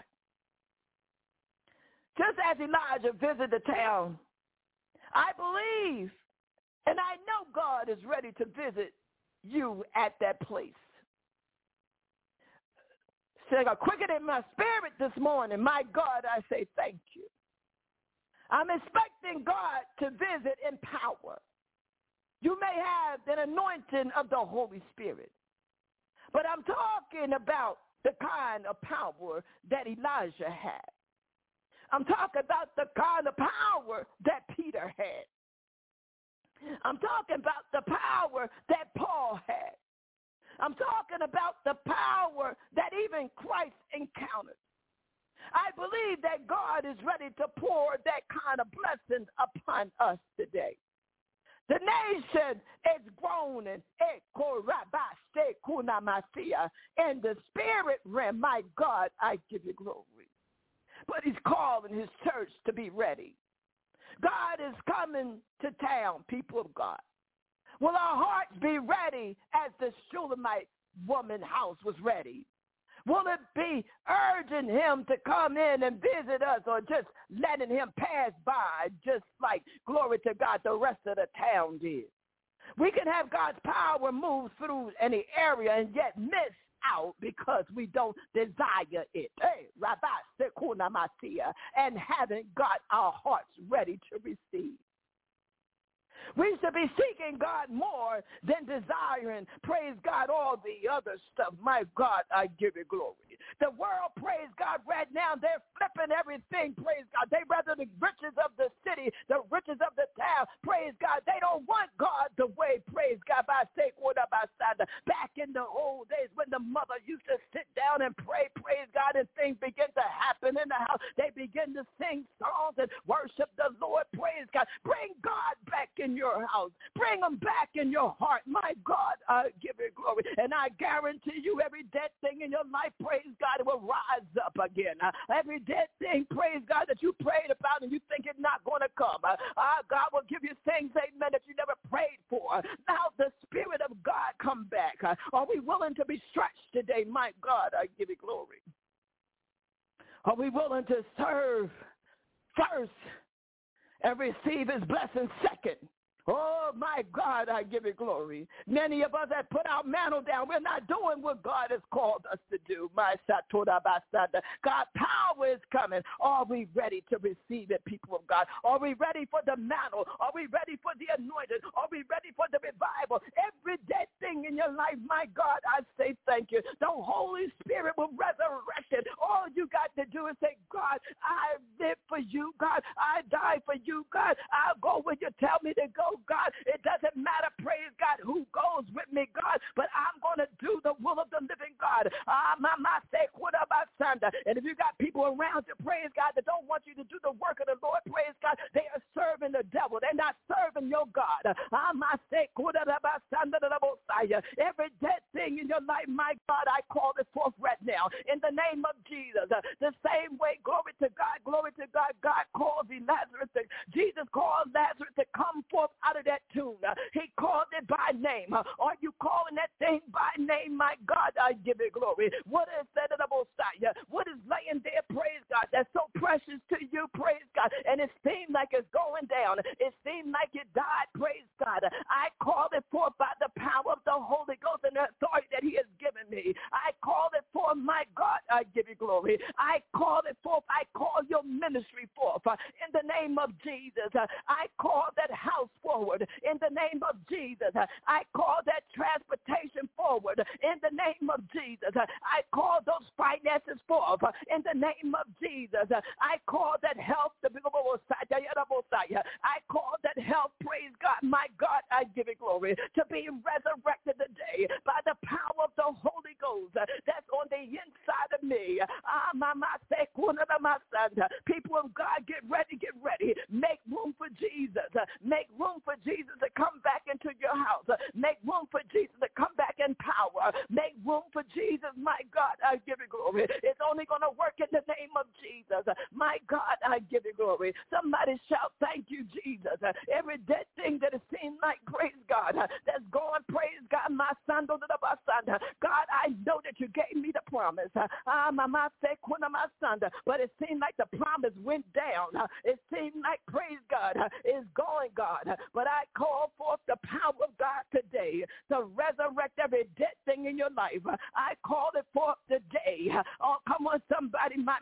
Just as Elijah visited the town, I believe and I know God is ready to visit you at that place. Saying, quicken in my spirit this morning. My God, I say thank you. I'm expecting God to visit in power. You may have an anointing of the Holy Spirit, but I'm talking about the kind of power that Elijah had. I'm talking about the kind of power that Peter had. I'm talking about the power that Paul had. I'm talking about the power that even Christ encountered. I believe that God is ready to pour that kind of blessing upon us today. The nation is groaning in the spirit realm. My God, I give you glory. But he's calling his church to be ready. God is coming to town, people of God. Will our hearts be ready as the Shulamite woman house was ready? Will it be urging him to come in and visit us, or just letting him pass by, just like, glory to God, the rest of the town did? We can have God's power move through any area and yet miss out because we don't desire it. Hey, Rabbi Sekuna Masia, and haven't got our hearts ready to receive. We should be seeking God more than desiring, praise God, all the other stuff. My God, I give you glory. The world, praise God, right now, they're flipping everything, praise God. They rather the riches of the city, the riches of the town, praise God. They don't want God the way, praise God, back in the old days when the mother used to sit down and pray, praise God, and things begin to happen in the house. They begin to sing songs and worship the Lord, praise God. Bring God back in your house. Bring them back in your heart. My God, I give you glory. And I guarantee you every dead thing in your life, praise God, it will rise up again. Every dead thing, praise God, that you prayed about and you think it's not going to come. God will give you things, amen, that you never prayed for. Now the Spirit of God come back. Are we willing to be stretched today? My God, I give you glory. Are we willing to serve first and receive his blessing second? Oh, my God, I give you glory. Many of us have put our mantle down. We're not doing what God has called us to do. God, power is coming. Are we ready to receive it, people of God? Are we ready for the mantle? Are we ready for the anointing? Are we ready for the revival? Every dead thing in your life, my God, I say thank you. The Holy Spirit will resurrect it. All you got to do is say, God, I live for you. God, I die for you. God, I'll go where you tell me to go. God, it doesn't matter, praise God, who goes with me, God, but I'm going to do the will of the living God. And if you got people around you, praise God, that don't want you to do the work of the Lord, praise God, they are serving the devil. They're not serving your God. Every dead thing in your life, my God, I call it forth right now in the name of Jesus. The same way, glory to God, God calls Lazarus. Jesus called Lazarus to come forth out of that tomb. He called it by name. Are you calling that thing by name? My God, I give it glory. What is that in the Messiah? What is laying there, praise God, that's so precious to you, praise God, and it seemed like it's going down. It seemed like it died, praise God. I call it forth by the power of the Holy Ghost and the authority that he has given me. I call it forth, my God, I give you glory. I call it forth. I call your ministry forth in the name of Jesus. I call that house forward in the name of Jesus. I call that transportation forward in the name of Jesus. I call those finances forth in the name of Jesus. I call that health, I call that health, praise God, my God, I give it glory, to be resurrected today by the power of the Holy Ghost that's on the inside of me. People of God, get ready. Make room for Jesus. Make room for Jesus to come back into your house. Make room for Jesus to come back in power. Make room for Jesus, my God, I give you glory. It's only going to work in the name of Jesus. My God, I give you glory. Somebody shout, thank you, Jesus. Every dead thing that it seems like, praise God, that's going, praise God, my son, God, I know that you gave me the promise. But it seemed like the promise went down. It seemed like, praise God, is going, God. But I call forth the power of God today to resurrect every dead thing in your life. I call it forth today. Oh, come on, somebody, my.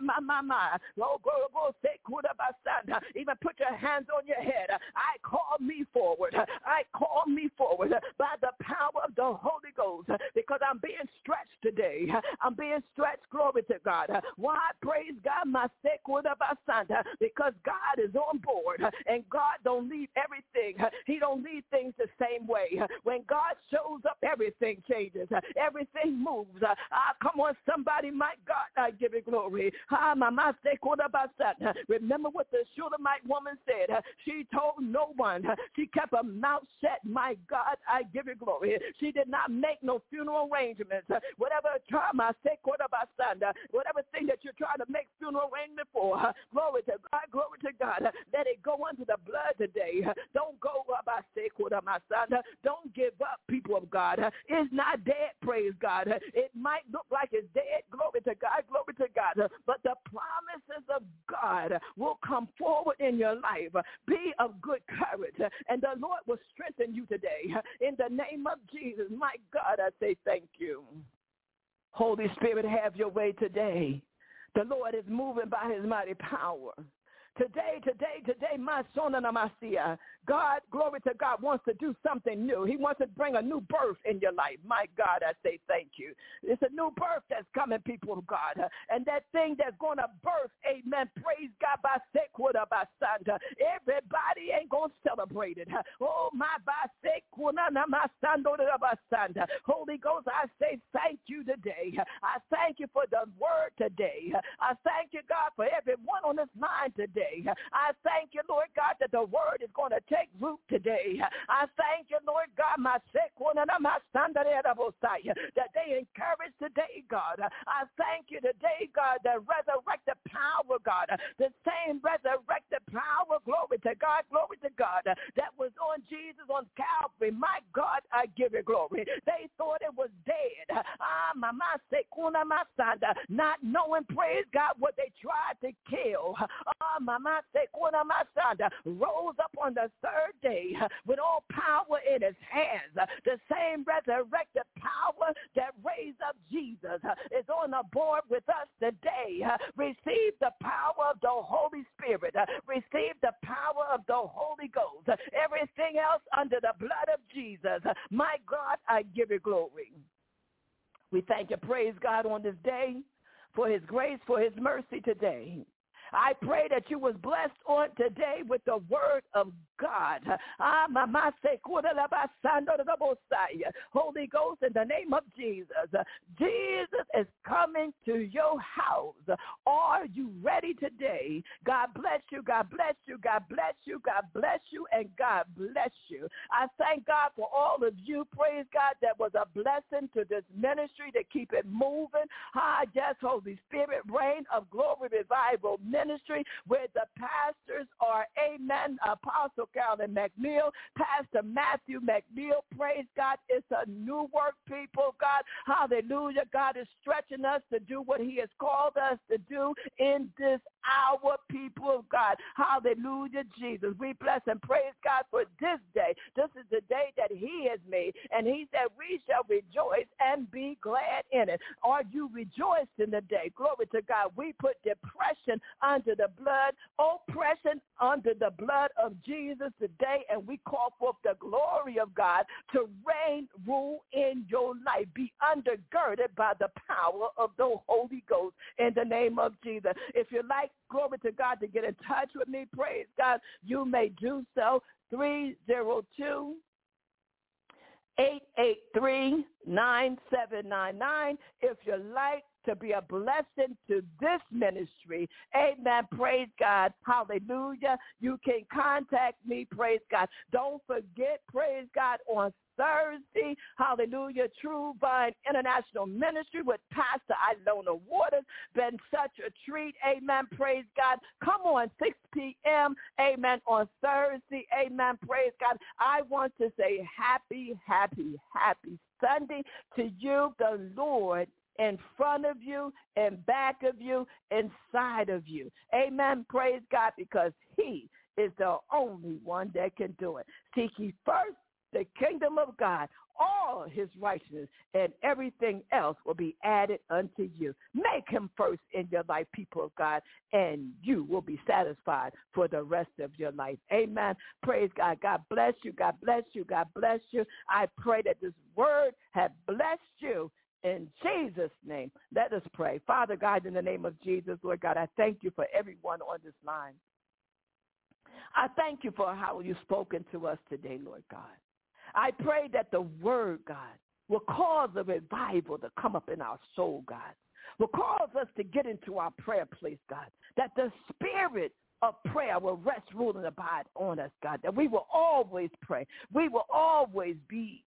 Even put your hands on your head. I call me forward. I call me forward by the power of the Holy Ghost because I'm being stretched today. I'm being stretched, glory to God. Why? Praise God, my because God is on board and God don't leave everything. He don't leave things the same way. When God shows up, everything changes. Everything moves. Come on, somebody, my God, I give you glory. Remember what the Shunammite woman said. She told no one. She kept her mouth shut. My God, I give you glory. She did not make no funeral arrangements. Whatever thing that you're trying to make funeral arrangement for, glory to God, let it go under the blood today. Don't go about don't give up, people of God. It's not dead, praise God. It might look like it's dead, glory to God, but the promises of God will come forward in your life. Be of good courage, and the Lord will strengthen you today. In the name of Jesus, my God, I say thank you. Holy Spirit, have your way today. The Lord is moving by his mighty power. Today, my son and Amasia, God, glory to God, wants to do something new. He wants to bring a new birth in your life. My God, I say thank you. It's a new birth that's coming, people of God. And that thing that's going to birth, amen, praise God, by Sequoia, by Santa. Everybody ain't going to celebrate it. Oh, my, by Sequoia, my Sando, by Santa. Holy Ghost, I say thank you today. I thank you for the word today. I thank you, God, for everyone on this line today. I thank you, Lord God, that the word is going to take root today. I thank you, Lord God, that they encourage today, God. I thank you today, God, that resurrected power, God, the same resurrected power, glory to God, that was on Jesus on Calvary. My God, I give you glory. They thought it was dead. Not knowing, praise God, what they tried to kill. Rose up on the third day with all power in his hands. The same resurrected power that raised up Jesus is on the board with us today. Receive the power of the Holy Spirit. Receive the power of the Holy Ghost. Everything else under the blood of Jesus. My God, I give you glory. We thank you, praise God, on this day for his grace, for his mercy today. I pray that you was blessed on today with the word of God. Holy Ghost, in the name of Jesus. Jesus is coming to your house. Are you ready today? God bless you, God bless you, God bless you, God bless you, and God bless you. I thank God for all of you, praise God, that was a blessing to this ministry to keep it moving. Yes, Holy Spirit, reign of glory revival ministry, where the pastors are, amen, Apostle Carolyn McNeil, Pastor Matthew McNeil, praise God. It's a new work, people, God. Hallelujah. God is stretching us to do what he has called us to do in this hour, people of God. Hallelujah, Jesus. We bless and praise God for this day. This is the day that he has made, and he said we shall rejoice and be glad in it. Are you rejoiced in the day? Glory to God. We put depression under the blood, oppression under the blood of Jesus today, and we call forth the glory of God to reign, rule in your life. Be undergirded by the power of the Holy Ghost in the name of Jesus. If you like, glory to God, to get in touch with me, praise God, you may do so. 302-883-9799. If you like, to be a blessing to this ministry. Amen. Praise God. Hallelujah. You can contact me. Praise God. Don't forget, praise God, on Thursday, hallelujah, True Vine International Ministry with Pastor Ilona Waters. Been such a treat, amen, praise God. Come on, 6 p.m., amen, on Thursday, amen, praise God. I want to say happy, happy, happy Sunday to you, the Lord, in front of you, in back of you, inside of you. Amen, praise God, because he is the only one that can do it. Seek ye first the kingdom of God, all his righteousness, and everything else will be added unto you. Make him first in your life, people of God, and you will be satisfied for the rest of your life. Amen. Praise God. God bless you. God bless you. God bless you. I pray that this word have blessed you. In Jesus' name, let us pray. Father God, in the name of Jesus, Lord God, I thank you for everyone on this line. I thank you for how you've spoken to us today, Lord God. I pray that the word, God, will cause a revival to come up in our soul, God, will cause us to get into our prayer place, God, that the spirit of prayer will rest, rule, and abide on us, God, that we will always pray. We will always be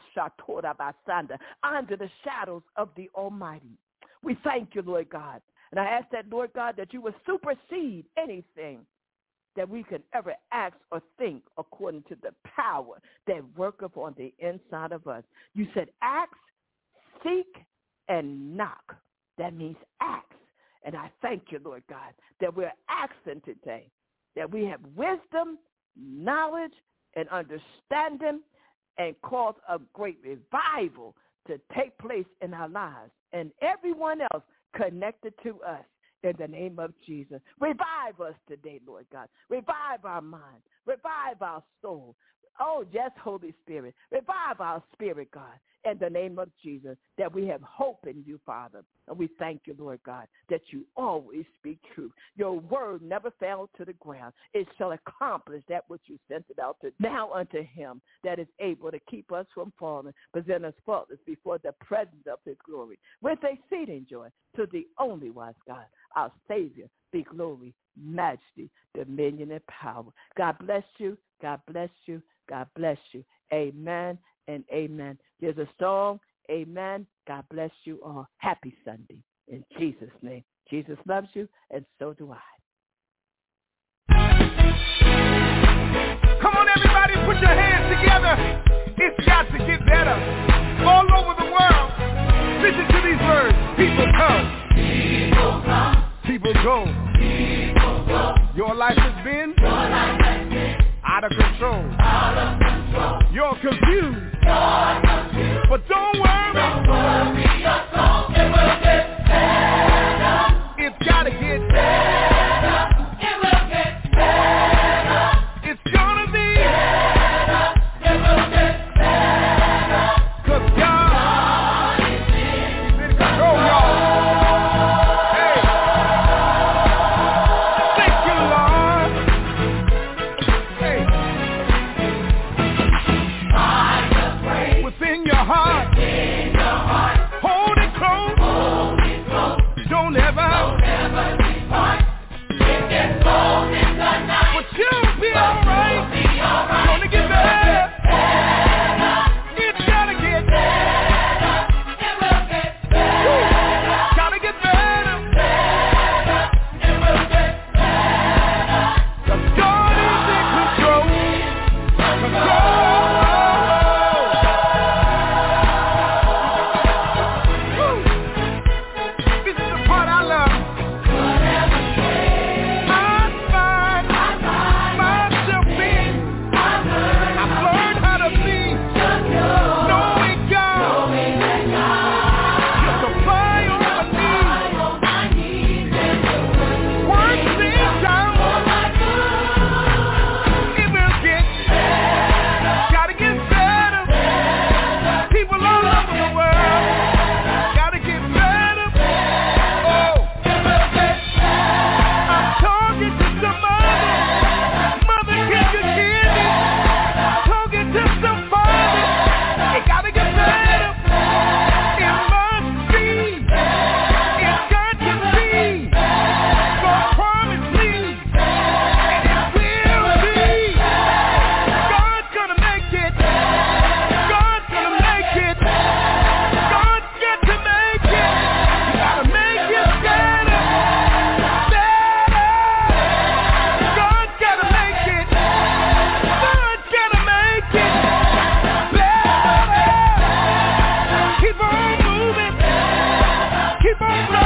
under the shadows of the Almighty. We thank you, Lord God. And I ask that, Lord God, that you will supersede anything that we can ever ask or think according to the power that worketh on the inside of us. You said ask, seek, and knock. That means ask. And I thank you, Lord God, that we're asking today, that we have wisdom, knowledge, and understanding, and cause a great revival to take place in our lives and everyone else connected to us. In the name of Jesus, revive us today, Lord God. Revive our mind. Revive our soul. Oh, yes, Holy Spirit. Revive our spirit, God, in the name of Jesus, that we have hope in you, Father. And we thank you, Lord God, that you always speak truth. Your word never fell to the ground. It shall accomplish that which you sent it out to. Now unto him that is able to keep us from falling, present us faultless before the presence of his glory, with exceeding joy, to the only wise God, our Savior, be glory, majesty, dominion, and power. God bless you. God bless you. God bless you. Amen and amen. There's a song. Amen. God bless you all. Happy Sunday in Jesus' name. Jesus loves you, and so do I.
Come on, everybody, put your hands together. It's got to get better. All over the world, listen to these words. People come. People come. People go. People go. Your life has been out of control. You're confused. But don't worry. Your soul, it will get better. It's gotta get better. It will get better. It's gonna be better. It will get better. 'Cause God is in control. Keep on blowing.